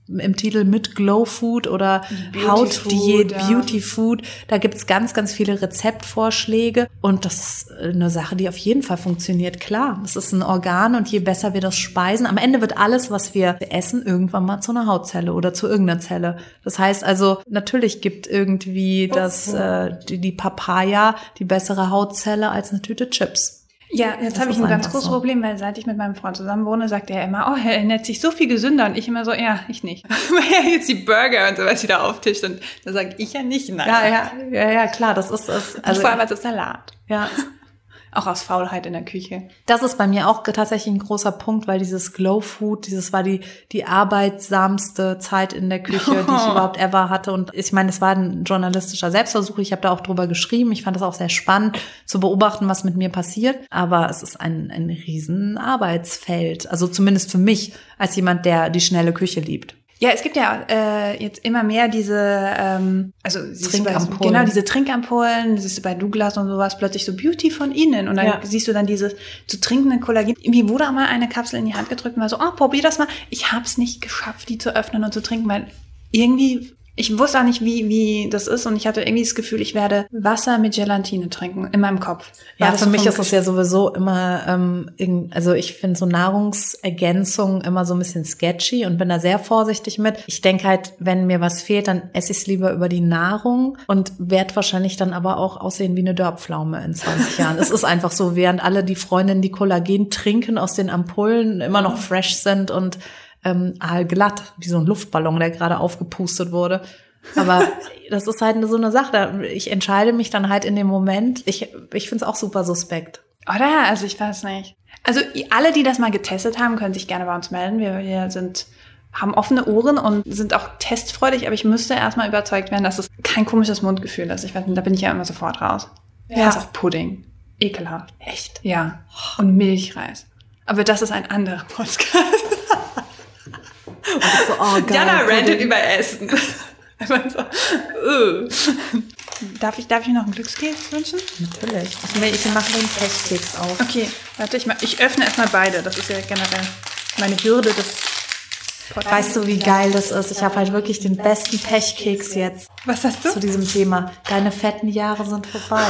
im Titel mit Glow Food oder Hautdiät, ja. Beauty Food. Da gibt's ganz, ganz viele Rezeptvorschläge und das ist eine Sache, die auf jeden Fall funktioniert. Klar, es ist ein Organ und je besser wir das speisen, am Ende wird alles, was wir essen, irgendwann mal zu einer Hautzelle oder zu irgendeiner Zelle. Das heißt also, natürlich gibt irgendwie das äh, die, die Papaya die bessere Hautzelle als eine Tüte Chips. Ja, jetzt habe ich ein ganz großes so. Problem, weil seit ich mit meinem Freund zusammen wohne, sagt er immer, oh, er ernährt sich so viel gesünder und ich immer so, ja, ich nicht. Weil er jetzt die Burger und sowas wieder auftischt und da sage ich ja nicht nein. Ja, ja, ja, ja, klar, das ist es. Also, vor allem als Salat. Ja. Auch aus Faulheit in der Küche. Das ist bei mir auch tatsächlich ein großer Punkt, weil dieses Glow Food, dieses war die die arbeitsamste Zeit in der Küche, die ich überhaupt ever hatte. Und ich meine, es war ein journalistischer Selbstversuch. Ich habe da auch drüber geschrieben. Ich fand das auch sehr spannend zu beobachten, was mit mir passiert. Aber es ist ein ein riesen Arbeitsfeld. Also zumindest für mich als jemand, der die schnelle Küche liebt. Ja, es gibt ja äh, jetzt immer mehr diese, ähm, also Trinkampullen. Bei, genau, diese Trinkampullen, siehst du bei Douglas und sowas, plötzlich so Beauty von innen und dann ja. siehst du dann dieses zu trinkende Kollagen. Mir wurde auch mal eine Kapsel in die Hand gedrückt und war so, oh, probier das mal. Ich hab's nicht geschafft, die zu öffnen und zu trinken, weil irgendwie, ich wusste auch nicht, wie wie das ist und ich hatte irgendwie das Gefühl, ich werde Wasser mit Gelatine trinken in meinem Kopf. Ja, für mich ist es ja sowieso immer, ähm, also ich finde so Nahrungsergänzungen immer so ein bisschen sketchy und bin da sehr vorsichtig mit. Ich denke halt, wenn mir was fehlt, dann esse ich es lieber über die Nahrung und werde wahrscheinlich dann aber auch aussehen wie eine Dörrpflaume in zwanzig Jahren. Es ist einfach so, während alle die Freundinnen, die Kollagen trinken aus den Ampullen, immer noch fresh sind und ähm, glatt, wie so ein Luftballon, der gerade aufgepustet wurde. Aber das ist halt so eine Sache. Ich entscheide mich dann halt in dem Moment. Ich, ich finde es auch super suspekt. Oder? Also ich weiß nicht. Also alle, die das mal getestet haben, können sich gerne bei uns melden. Wir, wir sind, haben offene Ohren und sind auch testfreudig, aber ich müsste erstmal überzeugt werden, dass es kein komisches Mundgefühl ist. Ich weiß nicht, da bin ich ja immer sofort raus. Ja. Das ist auch Pudding. Ekelhaft. Echt? Ja. Und Milchreis. Aber das ist ein anderer Podcast. So, oh, geil, Jana rantet über Essen. So, uh. darf, ich, darf ich noch einen Glückskeks wünschen? Natürlich. Ich, ich mache den Pechkeks auf. Okay, warte, ich, mach, ich öffne erstmal beide. Das ist ja generell meine Hürde des Podcasts. Weißt du, wie geil das ist? Ich habe halt wirklich den besten Pechkeks jetzt. Was hast du? Zu diesem Thema. Deine fetten Jahre sind vorbei.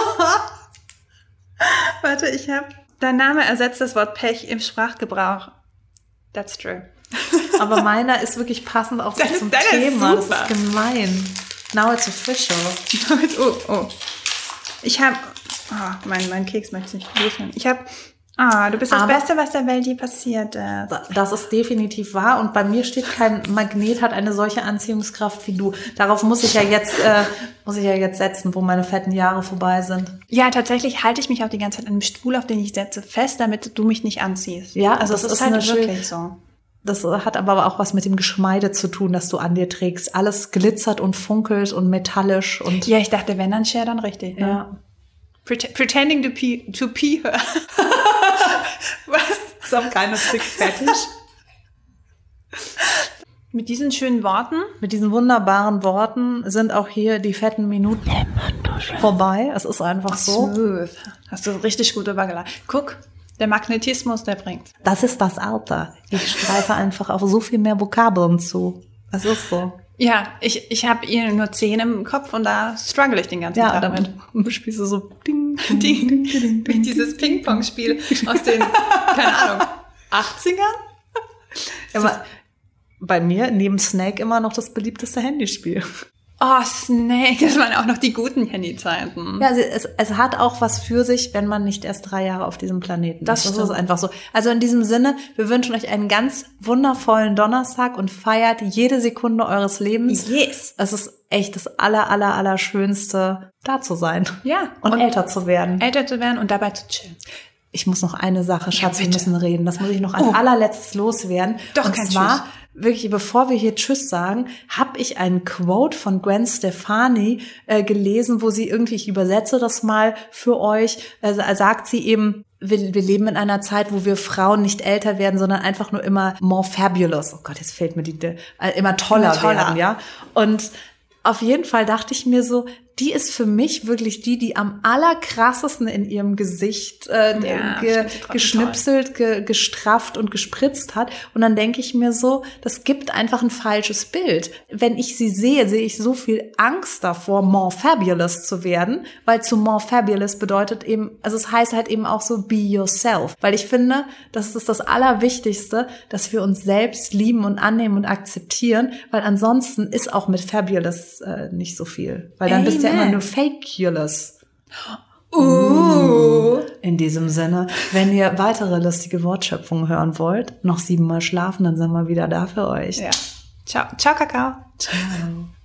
Warte, ich habe... Dein Name ersetzt das Wort Pech im Sprachgebrauch. That's true. Aber meiner ist wirklich passend auch so das, zum das Thema. Ist das ist gemein. Now it's official. oh, oh. Ich habe... Oh, mein, mein Keks möchte ich nicht lösen. Ich habe... Ah, du bist das Aber Beste, was der Welt je passiert ist. Das ist definitiv wahr. Und bei mir steht, kein Magnet hat eine solche Anziehungskraft wie du. Darauf muss ich ja jetzt, äh, muss ich ja jetzt setzen, wo meine fetten Jahre vorbei sind. Ja, tatsächlich halte ich mich auch die ganze Zeit an dem Stuhl, auf den ich setze, fest, damit du mich nicht anziehst. Ja, also das, das ist, ist halt wirklich so. Das hat aber auch was mit dem Geschmeide zu tun, das du an dir trägst. Alles glitzert und funkelt und metallisch und. Ja, ich dachte, wenn dann Share, dann richtig. Ne? Ja. Pretending to pee, to pee her. Was? Some kind of sick fetish. Mit diesen schönen Worten, mit diesen wunderbaren Worten sind auch hier die fetten Minuten vorbei. Es ist einfach so. Smooth. Hast du richtig gut übergeladen. Guck, der Magnetismus, der bringt. Das ist das Alter. Ich streife einfach auf so viel mehr Vokabeln zu. Das ist so. Ja, ich, ich habe ihr nur zehn im Kopf und da struggle ich den ganzen ja, Tag damit. Und spielst du so ding, ding, ding, ding, ding, ding. Dieses Ping-Pong-Spiel aus den, keine Ahnung, achtzigern? Ja, aber bei mir neben Snake immer noch das beliebteste Handyspiel. Oh, Snake, das waren auch noch die guten Handyzeiten. Ja, es, es hat auch was für sich, wenn man nicht erst drei Jahre auf diesem Planeten ist. Das, das ist einfach so. Also in diesem Sinne, wir wünschen euch einen ganz wundervollen Donnerstag und feiert jede Sekunde eures Lebens. Yes. Es ist echt das aller, aller, aller Schönste, da zu sein. Ja. Und, und älter zu werden. Älter zu werden und dabei zu chillen. Ich muss noch eine Sache, Schatz, ja, wir müssen reden. Das muss ich noch als oh. allerletztes loswerden. Doch, und kein zwar, Tschüss. Wirklich, bevor wir hier Tschüss sagen, habe ich einen Quote von Gwen Stefani äh, gelesen, wo sie irgendwie, ich übersetze das mal für euch, äh, sagt sie eben, wir, wir leben in einer Zeit, wo wir Frauen nicht älter werden, sondern einfach nur immer more fabulous. Oh Gott, jetzt fehlt mir die, äh, immer toller, immer toller werden, ja. Und auf jeden Fall dachte ich mir so, die ist für mich wirklich die, die am allerkrassesten in ihrem Gesicht äh, Ja, ge, stimmt, geschnipselt, ge, gestrafft und gespritzt hat. Und dann denke ich mir so, das gibt einfach ein falsches Bild. Wenn ich sie sehe, sehe ich so viel Angst davor, more fabulous zu werden, weil zu more fabulous bedeutet eben, also es heißt halt eben auch so be yourself. Weil ich finde, das ist das Allerwichtigste, dass wir uns selbst lieben und annehmen und akzeptieren, weil ansonsten ist auch mit fabulous äh, nicht so viel. Weil dann Amen. bist du ja immer nur fakulous. Uh. In diesem Sinne, wenn ihr weitere lustige Wortschöpfungen hören wollt, noch siebenmal schlafen, dann sind wir wieder da für euch. Ja. Ciao, ciao, Kakao. Ciao.